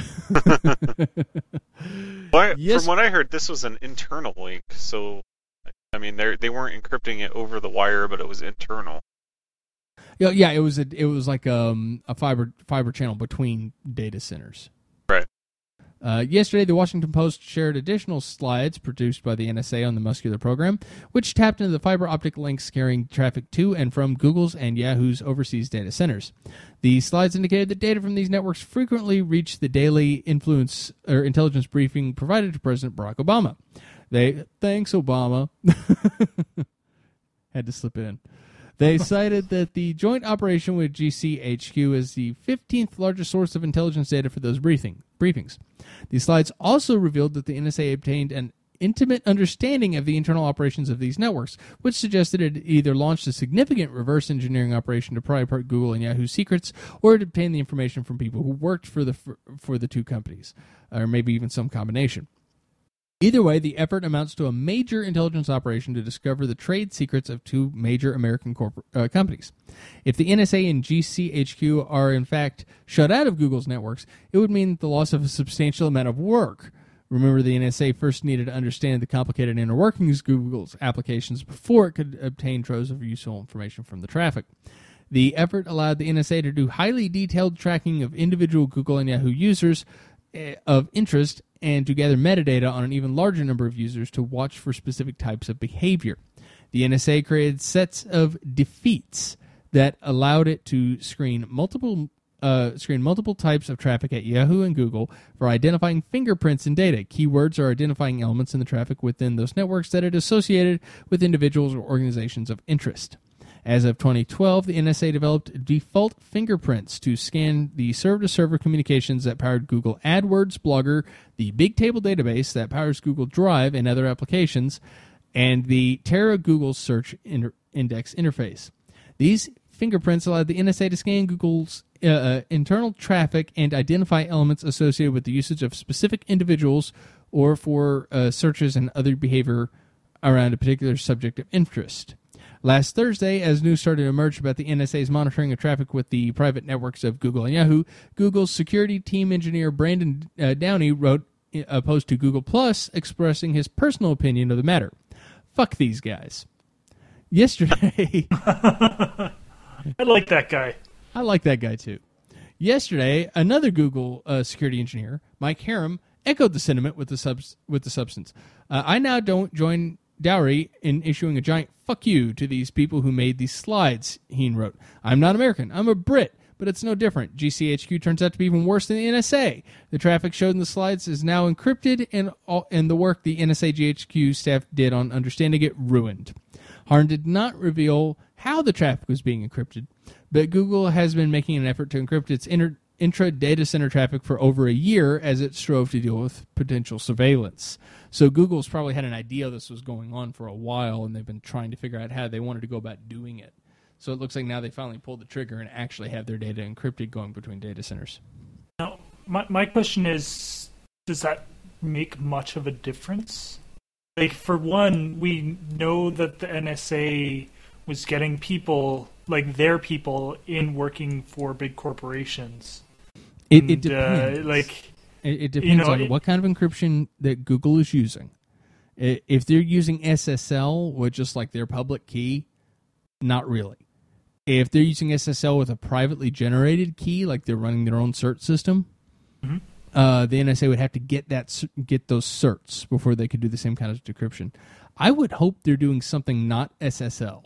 Well, Yes. From what I heard, this was an internal link, so I mean they they weren't encrypting it over the wire, but it was internal. Yeah, yeah, it was a, it was like um, a fiber fiber channel between data centers. Right. Uh, yesterday, the Washington Post shared additional slides produced by the N S A on the Muscular program, which tapped into the fiber optic links carrying traffic to and from Google's and Yahoo's overseas data centers. The slides indicated that data from these networks frequently reached the daily influence or intelligence briefing provided to President Barack Obama. They thanks Obama. Had to slip it in. They cited that the joint operation with G C H Q is the fifteenth largest source of intelligence data for those briefing, briefings. These slides also revealed that the N S A obtained an intimate understanding of the internal operations of these networks, which suggested it either launched a significant reverse engineering operation to pry apart Google and Yahoo secrets, or it obtained the information from people who worked for the for, for the two companies, or maybe even some combination. Either way, the effort amounts to a major intelligence operation to discover the trade secrets of two major American corporate uh, companies. If the N S A and G C H Q are in fact shut out of Google's networks, it would mean the loss of a substantial amount of work. Remember, the N S A first needed to understand the complicated inner workings of Google's applications before it could obtain troves of useful information from the traffic. The effort allowed the N S A to do highly detailed tracking of individual Google and Yahoo users uh, of interest and to gather metadata on an even larger number of users to watch for specific types of behavior. The N S A created sets of defeats that allowed it to screen multiple uh, screen multiple types of traffic at Yahoo and Google for identifying fingerprints in data. Keywords are identifying elements in the traffic within those networks that are associated with individuals or organizations of interest. As of twenty twelve, the N S A developed default fingerprints to scan the server-to-server communications that powered Google AdWords, Blogger, the Bigtable database that powers Google Drive and other applications, and the Terra Google Search inter- Index interface. These fingerprints allowed the N S A to scan Google's uh, uh, internal traffic and identify elements associated with the usage of specific individuals or for uh, searches and other behavior around a particular subject of interest. Last Thursday, as news started to emerge about the N S A's monitoring of traffic with the private networks of Google and Yahoo, Google's security team engineer Brandon uh, Downey wrote a post to Google Plus expressing his personal opinion of the matter. Fuck these guys. Yesterday... I like that guy. I like that guy too. Yesterday, another Google uh, security engineer, Mike Harum, echoed the sentiment with the, subs- with the substance. Uh, I now don't join Dowry in issuing a giant fuck you to these people who made these slides, Heen wrote. I'm not American. I'm a Brit, but it's no different. G C H Q turns out to be even worse than the N S A. The traffic showed in the slides is now encrypted, and, all, and the work the N S A G H Q staff did on understanding it ruined. Harn did not reveal how the traffic was being encrypted, but Google has been making an effort to encrypt its inter- intra-data center traffic for over a year as it strove to deal with potential surveillance. So Google's probably had an idea this was going on for a while, and they've been trying to figure out how they wanted to go about doing it. So it looks like now they finally pulled the trigger and actually have their data encrypted going between data centers. Now, my my question is, does that make much of a difference? Like, for one, we know that the N S A was getting people, like their people, in working for big corporations. It, it And, depends. Uh, like, It, it depends you know, on it- what kind of encryption that Google is using. I- If they're using S S L with just like their public key, not really. If they're using S S L with a privately generated key, like they're running their own cert system, Mhm. uh, the N S A would have to get that cer- get those certs before they could do the same kind of decryption. I would hope they're doing something not S S L.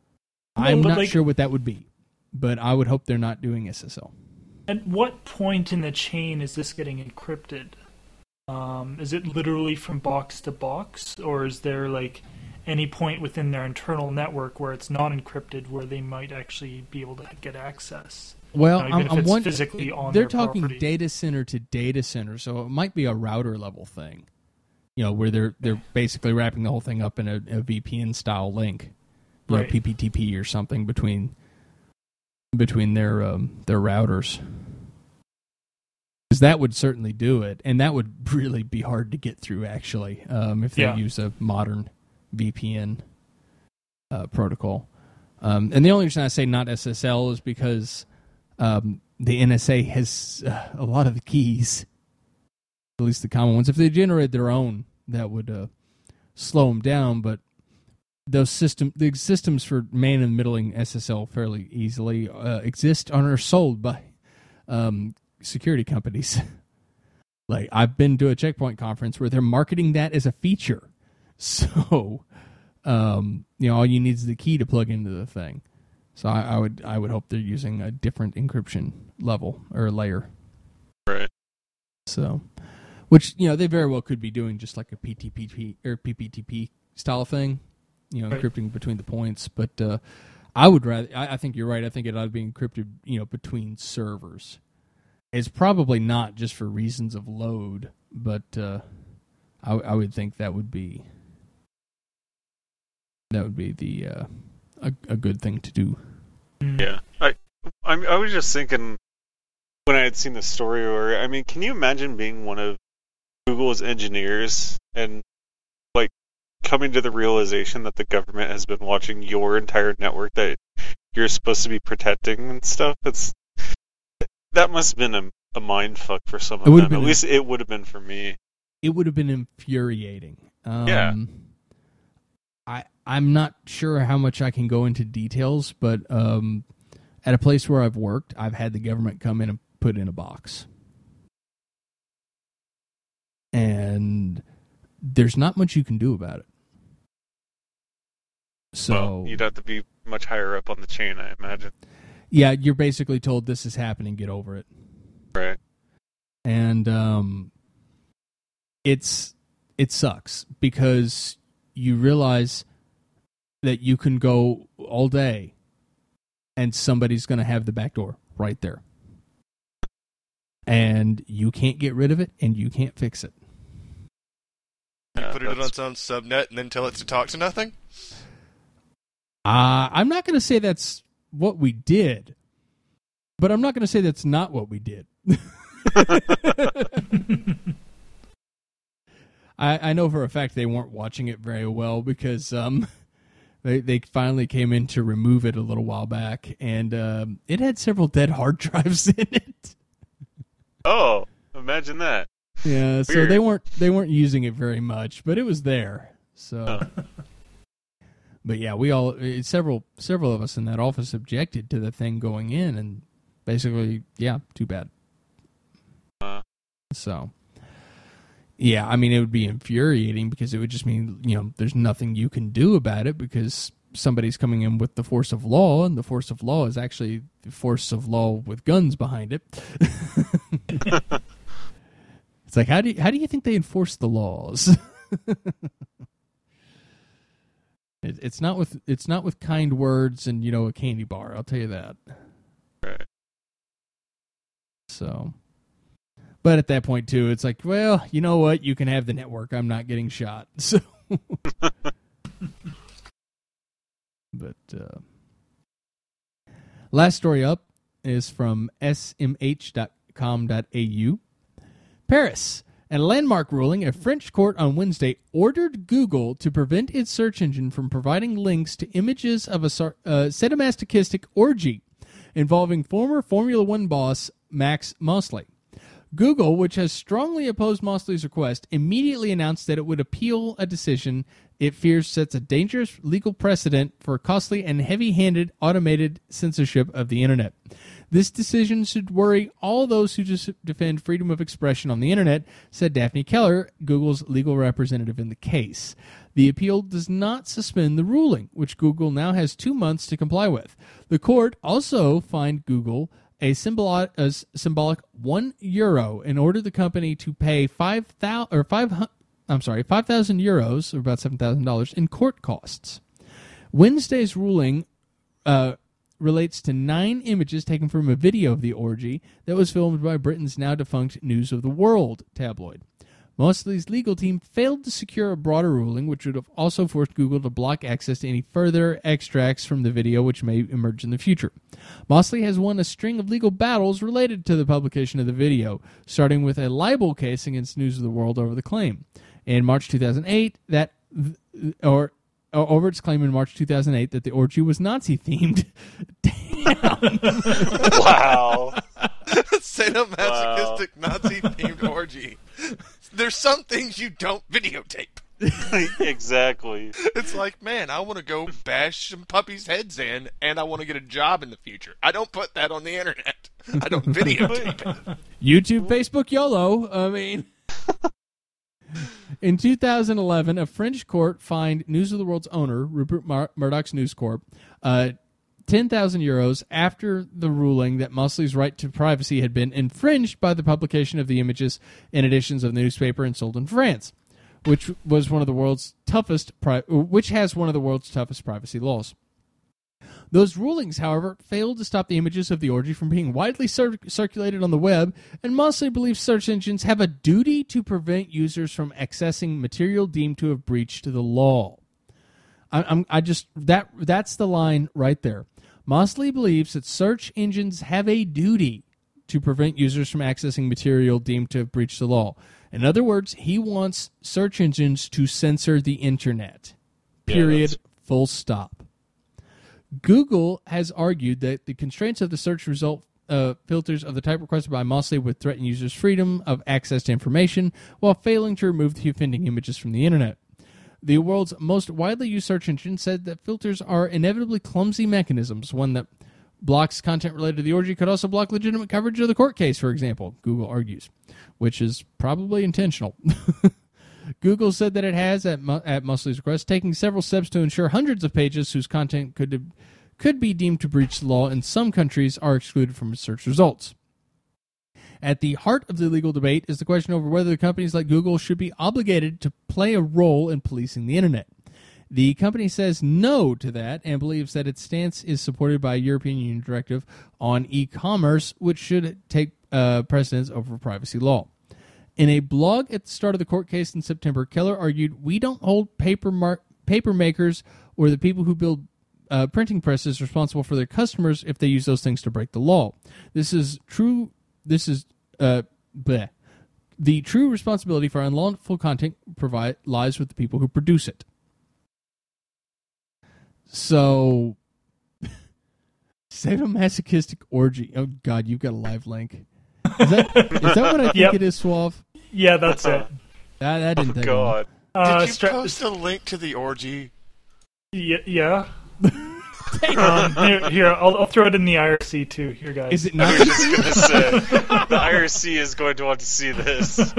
No, I'm but not like- sure what that would be, but I would hope they're not doing S S L. at what point in the chain is this getting encrypted? Um, is it literally from box to box, or is there like any point within their internal network where it's not encrypted, where they might actually be able to get access? Well, uh, even I'm, if I'm it's wondering. physically on They're their talking property. data center to data center, so it might be a router level thing. You know, where they're they're basically wrapping the whole thing up in a, a V P N style link, you Right. know, P P T P or something between between their um, their routers. Because that would certainly do it, and that would really be hard to get through. Actually, um, if they Yeah. use a modern V P N uh, protocol. Um, and the only reason I say not S S L is because um, the N S A has uh, a lot of the keys, at least the common ones. If they generated their own, that would uh, slow them down. But those system, the systems for man and middling S S L fairly easily uh, exist and are sold by um, security companies. Like, I've been to a Checkpoint conference where they're marketing that as a feature. So, um, you know, all you need is the key to plug into the thing. So I, I would I would hope they're using a different encryption level or layer. Right. So, which, you know, they very well could be doing just like a P T P P or P P T P style thing, you know, Right. encrypting between the points. But uh, I would rather, I, I think you're right. I think it ought to be encrypted, you know, between servers. It's probably not just for reasons of load, but uh, I, I would think that would be that would be the uh, a, a good thing to do. Yeah. I, I I was just thinking when I had seen the story, or I mean, can you imagine being one of Google's engineers and like coming to the realization that the government has been watching your entire network that you're supposed to be protecting and stuff? It's that must have been a, a mind fuck for some of It would them. have At been least it would have been for me. It would have been infuriating. Um, Yeah. I I'm not sure how much I can go into details, but um, at a place where I've worked, I've had the government come in and put in a box, and there's not much you can do about it. So Well, you'd have to be much higher up on the chain, I imagine. yeah, you're basically told this is happening, get over it. Right. And um, it's it sucks because you realize that you can go all day and somebody's going to have the back door right there. And you can't get rid of it and you can't fix it. You Yeah, put it on that's- its own subnet and then tell it to talk to nothing? Uh, I'm not going to say that's what we did, but I'm not going to say that's not what we did. I, I know for a fact they weren't watching it very well because um, they they finally came in to remove it a little while back, and um, it had several dead hard drives in it. Oh, imagine that. Yeah, so Weird. they weren't they weren't using it very much, but it was there. So, but yeah, we all eh, several several of us in that office objected to the thing going in, and basically, yeah, too bad. Uh, So, yeah, I mean, it would be infuriating because it would just mean, you know, there's nothing you can do about it because somebody's coming in with the force of law, and the force of law is actually the force of law with guns behind it. It's like, how do you, how do you think they enforce the laws? it, it's not with it's not with kind words and, you know, a candy bar. I'll tell you that. right. So, but at that point too, it's like, well, you know what? You can have the network. I'm not getting shot. So, but uh, last story up is from S M H dot com dot A U. Paris. In a landmark ruling, a French court on Wednesday ordered Google to prevent its search engine from providing links to images of a sar- uh, sadomasochistic orgy involving former Formula One boss Max Mosley. Google, which has strongly opposed Mosley's request, immediately announced that it would appeal a decision it fears sets a dangerous legal precedent for costly and heavy-handed automated censorship of the internet. This decision should worry all those who just defend freedom of expression on the internet, said Daphne Keller, Google's legal representative in the case. The appeal does not suspend the ruling, which Google now has two months to comply with. The court also fined Google a symbolic, a symbolic one euro in order the company to pay five thousand or five hundred. I'm sorry, five thousand euros, or about seven thousand dollars, in court costs. Wednesday's ruling uh, relates to nine images taken from a video of the orgy that was filmed by Britain's now-defunct News of the World tabloid. Mosley's legal team failed to secure a broader ruling, which would have also forced Google to block access to any further extracts from the video which may emerge in the future. Mosley has won a string of legal battles related to the publication of the video, starting with a libel case against News of the World over the claim. In March two thousand eight, that or, or over its claim in March two thousand eight that the orgy was Nazi-themed. Damn. Wow. Sadomasochistic wow. Nazi-themed orgy. There's some things you don't videotape. Exactly. It's like, man, I want to go bash some puppies' heads in, and I want to get a job in the future. I don't put that on the internet. I don't videotape it. YouTube, Facebook, YOLO. I mean... In two thousand eleven, a French court fined News of the World's owner, Rupert Mur- Murdoch's News Corp, uh, ten thousand euros after the ruling that Mosley's right to privacy had been infringed by the publication of the images in editions of the newspaper and sold in France, which was one of the world's toughest, pri- which has one of the world's toughest privacy laws. Those rulings, however, failed to stop the images of the orgy from being widely cir- circulated on the web, and Mosley believes search engines have a duty to prevent users from accessing material deemed to have breached the law. I, I'm, I just that that's the line right there. Mosley believes that search engines have a duty to prevent users from accessing material deemed to have breached the law. In other words, he wants search engines to censor the internet. Period. Yeah, full stop. Google has argued that the constraints of the search result uh, filters of the type requested by Mosley would threaten users' freedom of access to information while failing to remove the offending images from the internet. The world's most widely used search engine said that filters are inevitably clumsy mechanisms. One that blocks content related to the orgy could also block legitimate coverage of the court case, for example, Google argues, which is probably intentional. Google said that it has, at, at Mosley's request, taken several steps to ensure hundreds of pages whose content could could be deemed to breach the law in some countries are excluded from its search results. At the heart of the legal debate is the question over whether companies like Google should be obligated to play a role in policing the internet. The company says no to that and believes that its stance is supported by a European Union directive on e-commerce, which should take uh, precedence over privacy law. In a blog at the start of the court case in September, Keller argued, "We don't hold paper mar- paper makers or the people who build uh, printing presses responsible for their customers if they use those things to break the law. This is true. This is uh, bleh. The true responsibility for unlawful content provide lies with the people who produce it." So, sadomasochistic orgy. Oh God, you've got a live link. Is that is that what I think yep. it is, Suave? Yeah, that's it. That, that didn't oh, take God. Uh, Did you stra- post a link to the orgy? Yeah. yeah. um, here, here I'll, I'll throw it in the I R C too. Here, guys. Is it not? I was just going to say, the I R C is going to want to see this.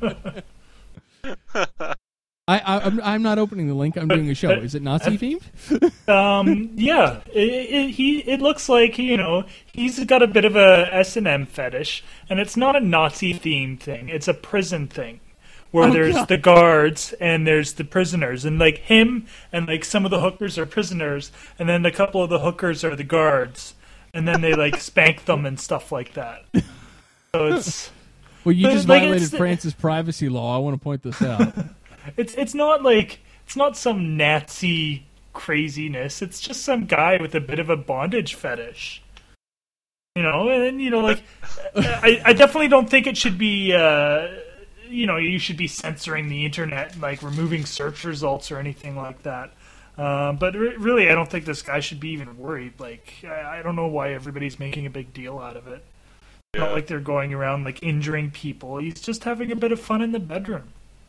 I, I, I'm, I'm not opening the link. I'm doing a show. Is it Nazi themed? um, yeah. It, it, he, it looks like, you know, he's got a bit of a S and M fetish, and it's not a Nazi themed thing. It's a prison thing, where oh, there's God. the guards and there's the prisoners, and like him and like some of the hookers are prisoners, and then a couple of the hookers are the guards, and then they like spank them and stuff like that. So it's well, you just like, violated France's privacy law. I want to point this out. It's it's not like it's not some Nazi craziness. It's just some guy with a bit of a bondage fetish, you know. And then, you know, like I, I definitely don't think it should be, uh, you know, you should be censoring the internet, like removing search results or anything like that. Uh, but re- really, I don't think this guy should be even worried. Like I, I don't know why everybody's making a big deal out of it. Yeah. Not like they're going around like injuring people. He's just having a bit of fun in the bedroom.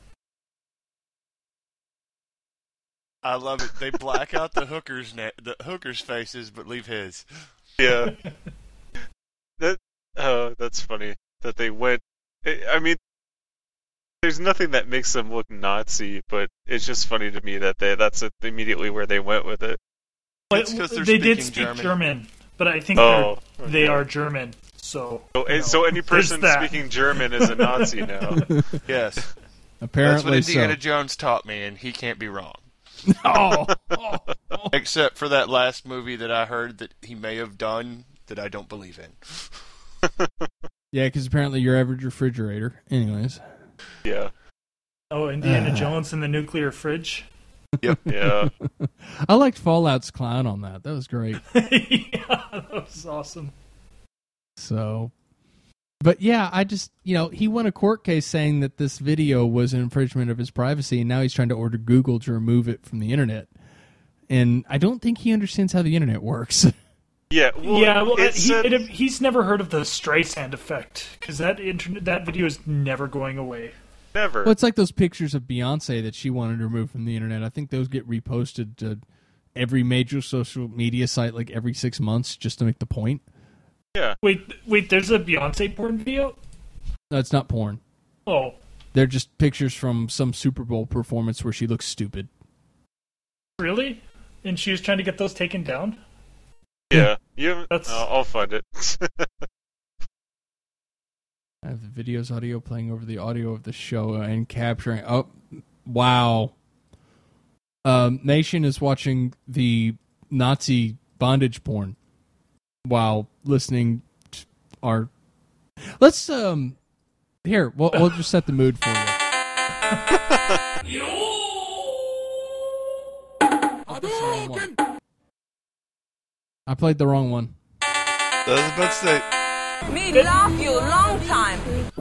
I love it. They black out the hookers' ne- the hookers' faces, but leave his. Yeah. That oh, that's funny that they went. I mean, there's nothing that makes them look Nazi, but it's just funny to me that they that's immediately where they went with it. It's because they're they speaking did speak German. German, but I think oh, okay. they are German. So, so, you know, so any person speaking German is a Nazi now. Yes. Apparently, that's what Indiana so. Jones taught me, and he can't be wrong. Oh, oh, oh. Except for that last movie that I heard that he may have done that I don't believe in. Yeah, because apparently your average refrigerator. Anyways. Yeah. Oh, Indiana Uh. Jones in the nuclear fridge. Yep. Yeah. I liked Fallout's clown on that. That was great. Yeah, that was awesome. So, but yeah, I just, you know, he won a court case saying that this video was an infringement of his privacy, and now he's trying to order Google to remove it from the internet. And I don't think he understands how the internet works. Yeah. Well, yeah, well, it he, said- it, he's never heard of the Streisand effect because that internet that video is never going away. never. Well, it's like those pictures of Beyonce that she wanted to remove from the internet. I think those get reposted to every major social media site like every six months just to make the point. Yeah. Wait, wait, there's a Beyonce porn video? No, it's not porn. Oh, They're just pictures from some Super Bowl performance where she looks stupid. really? And she was trying to get those taken down? Yeah. You haven't, That's- uh, I'll find it. I have the video's audio playing over the audio of the show and capturing. Oh, wow. Um, Nation is watching the Nazi bondage porn while listening to our. Let's um. Here, we'll, we'll just set the mood for you. Oh, that's the wrong one. I played the wrong one. I was about to say, Me love you long time.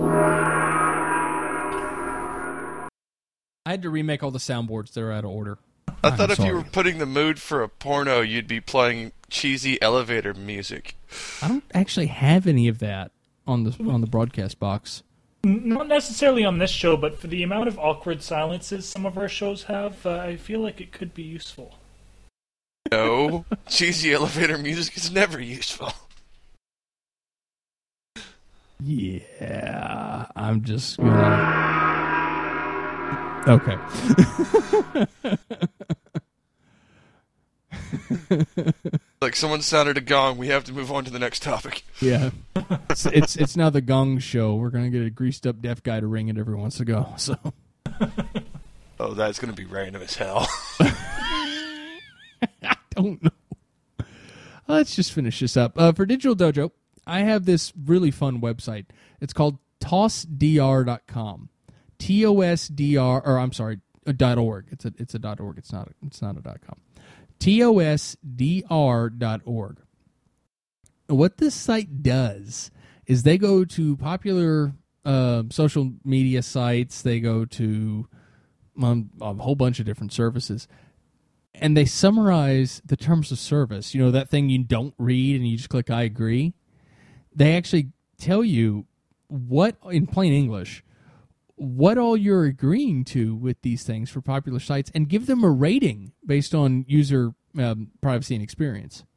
I had to remake all the soundboards that are out of order. I I'm thought if sorry. you were putting the mood for a porno, you'd be playing cheesy elevator music. I don't actually have any of that on the on the broadcast box. N- Not necessarily on this show, but for the amount of awkward silences some of our shows have, uh, I feel like it could be useful. No, cheesy elevator music is never useful. Yeah, I'm just gonna. Okay. Like someone sounded a gong. We have to move on to the next topic. Yeah, it's, it's it's now the Gong Show. We're gonna get a greased up deaf guy to ring it every once in a go. So Oh, that's going to be random as hell. I don't know. Let's just finish this up. Uh, for Digital Dojo, I have this really fun website. It's called toss d r dot com. T O S D R, or I'm sorry, a dot .org. It's a it's a dot .org. It's not a, it's not a dot .com. T O S D R dot org. What this site does is they go to popular uh, social media sites. They go to um, a whole bunch of different services, and they summarize the terms of service. You know, that thing you don't read and you just click I agree. They actually tell you what, in plain English, what all you're agreeing to with these things for popular sites, and give them a rating based on user um, privacy and experience.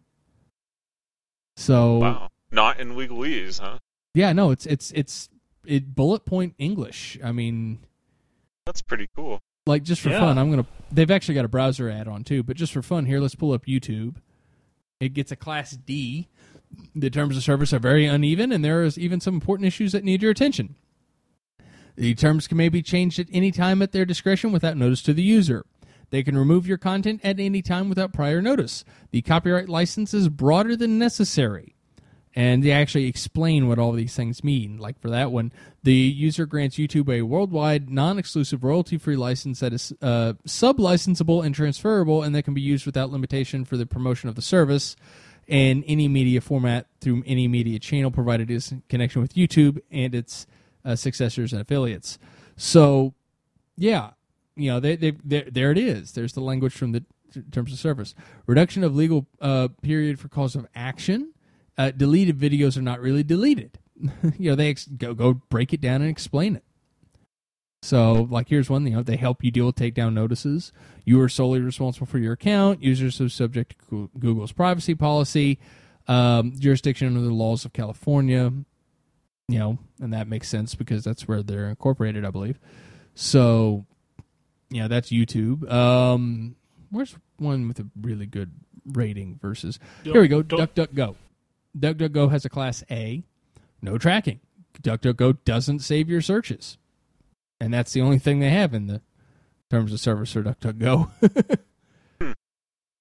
So, Wow. Not in legalese, huh? yeah, no, it's it's it's it bullet point English. I mean, That's pretty cool. like just for Yeah. fun, I'm gonna. They've actually got a browser add-on too, but just for fun, here, let's pull up YouTube. It gets a Class D. The terms of service are very uneven, and there is even some important issues that need your attention. The terms can maybe changed at any time at their discretion without notice to the user. They can remove your content at any time without prior notice. The copyright license is broader than necessary. And they actually explain what all these things mean. Like for that one, the user grants YouTube a worldwide, non-exclusive, royalty-free license that is uh, sub-licensable and transferable, and that can be used without limitation for the promotion of the service in any media format through any media channel, provided it is in connection with YouTube and its uh, successors and affiliates. So, yeah, you know, they, they, they, there it is. There's the language from the t- terms of service. Reduction of legal uh, period for cause of action. Uh, deleted videos are not really deleted. you know, they ex- go go break it down and explain it. So, like, here's one. You know, they help you deal with takedown notices. You are solely responsible for your account. Users are subject to Google's privacy policy. Um, jurisdiction under the laws of California. You know, and that makes sense because that's where they're incorporated, I believe. So, yeah, that's YouTube. Um, where's one with a really good rating versus? Here we go. Don't- DuckDuckGo. DuckDuckGo has a Class A. No tracking. DuckDuckGo doesn't save your searches. And that's the only thing they have in the terms of service for DuckDuckGo.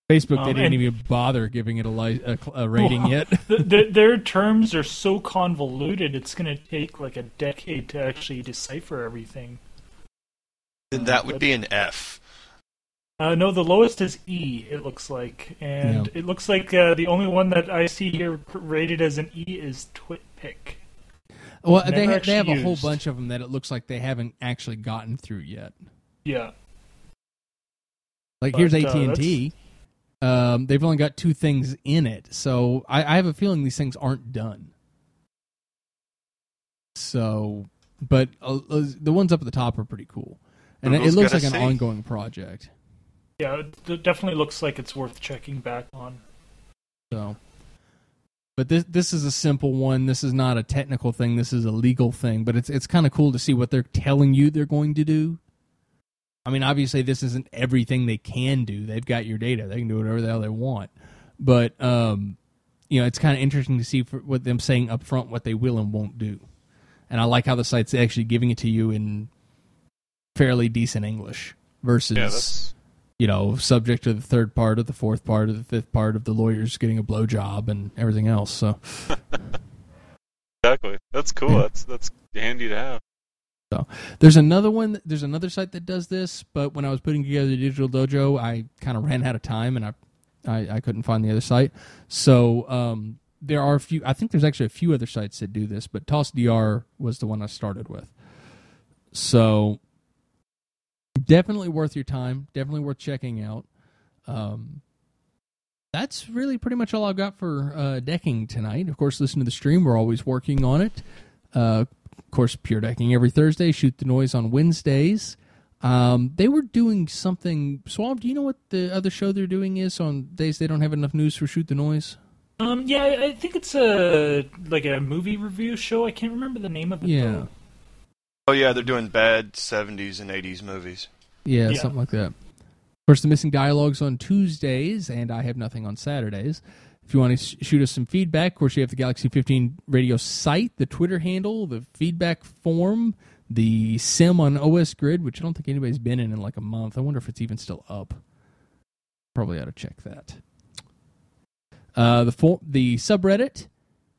Facebook, Um, they didn't and- even bother giving it a, li- a, cl- a rating Well, yet. th- th- their terms are so convoluted, it's going to take like a decade to actually decipher everything. Then that would be an F. Uh, no, the lowest is E, it looks like. And Yeah. it looks like uh, the only one that I see here rated as an E is TwitPic. Well, Never they ha- actually they have a whole used. bunch of them that it looks like they haven't actually gotten through yet. Yeah. Like But, here's uh, A T and T. Um, they've only got two things in it, so I, I have a feeling these things aren't done. So, but uh, uh, the ones up at the top are pretty cool, and it, it Google's looks got like a an C. ongoing project. Yeah, it definitely looks like it's worth checking back on. So, but this this is a simple one. This is not a technical thing. This is a legal thing. But it's it's kind of cool to see what they're telling you they're going to do. I mean, obviously, this isn't everything they can do. They've got your data; they can do whatever the hell they want. But um, you know, it's kind of interesting to see for, what them saying up front what they will and won't do. And I like how the site's actually giving it to you in fairly decent English versus. Yeah, that's You know, subject to the third part of the fourth part of the fifth part of the lawyers getting a blowjob and everything else. So, exactly. That's cool. Yeah. That's that's handy to have. so there's another one. There's another site that does this, but when I was putting together the Digital Dojo, I kind of ran out of time and I, I, I couldn't find the other site. So um, there are a few. I think there's actually a few other sites that do this, but TossDR was the one I started with. So. Definitely worth your time. Definitely worth checking out. Um, that's really pretty much all I've got for uh, decking tonight. Of course, listen to the stream. We're always working on it. Uh, of course, Pure Decking every Thursday. Shoot the Noise on Wednesdays. Um, they were doing something. Suave, do you know what the other show they're doing is on days they don't have enough news for Shoot the Noise? Um, yeah, I think it's a like a movie review show. I can't remember the name of it. Yeah. Though. Oh yeah, they're doing bad seventies and eighties movies. Yeah, Yeah. something like that. Of course, the Missing Dialogues on Tuesdays, and I Have Nothing on Saturdays. If you want to sh- shoot us some feedback, of course, you have the Galaxy fifteen radio site, the Twitter handle, the feedback form, the sim on O S Grid, which I don't think anybody's been in in like a month. I wonder if it's even still up. Probably ought to check that. Uh, the for- the subreddit,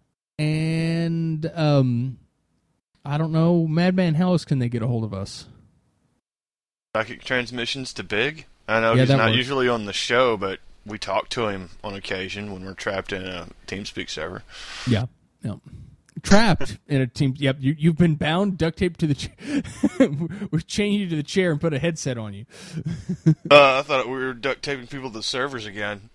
and um, I don't know, Madman, how else can they get a hold of us? Psychic transmissions to Big. I know Yeah, he's that not works. usually on the show, but we talk to him on occasion when we're trapped in a TeamSpeak server. Yeah, yeah. Trapped in a team. Yep, you, you've been bound, duct taped to the. Ch- We've chained you to the chair and put a headset on you. Uh, I thought we were duct taping people to the servers again.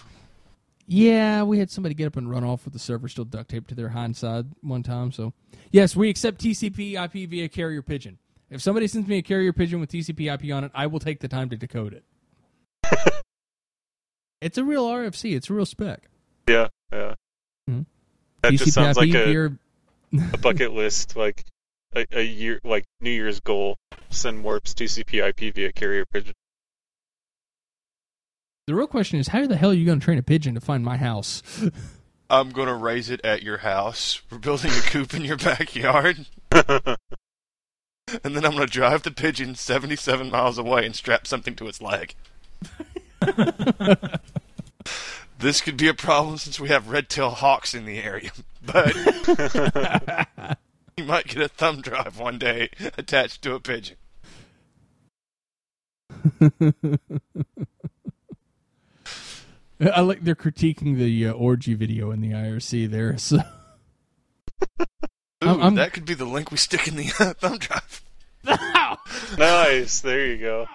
Yeah, we had somebody get up and run off with the server still duct taped to their hind side one time. So, yes, we accept T C P I P via carrier pigeon. If somebody sends me a carrier pigeon with T C P I P on it, I will take the time to decode it. It's a real R F C. It's a real spec. Yeah, yeah. Mhm. That just sounds like a, via- a bucket list, like a, a year, like New Year's goal. Send warps T C P I P via carrier pigeon. The real question is, how the hell are you going to train a pigeon to find my house? I'm going to raise it at your house. We're building a coop in your backyard. And then I'm going to drive the pigeon seventy-seven miles away and strap something to its leg. This could be a problem since we have red-tailed hawks in the area. But you might get a thumb drive one day attached to a pigeon. I like they're critiquing the uh, orgy video in the I R C there. So Ooh, I'm- I'm- that could be the link we stick in the uh, thumb drive. Nice. There you go.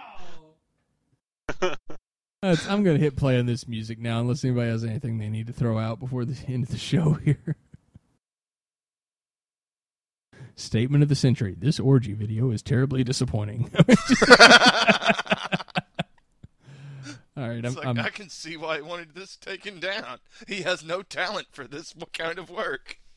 That's- I'm going to hit play on this music now, unless anybody has anything they need to throw out before the end of the show here. Statement of the century: this orgy video is terribly disappointing. All right, It's I'm, like, I'm I can see why he wanted this taken down. He has no talent for this kind of work.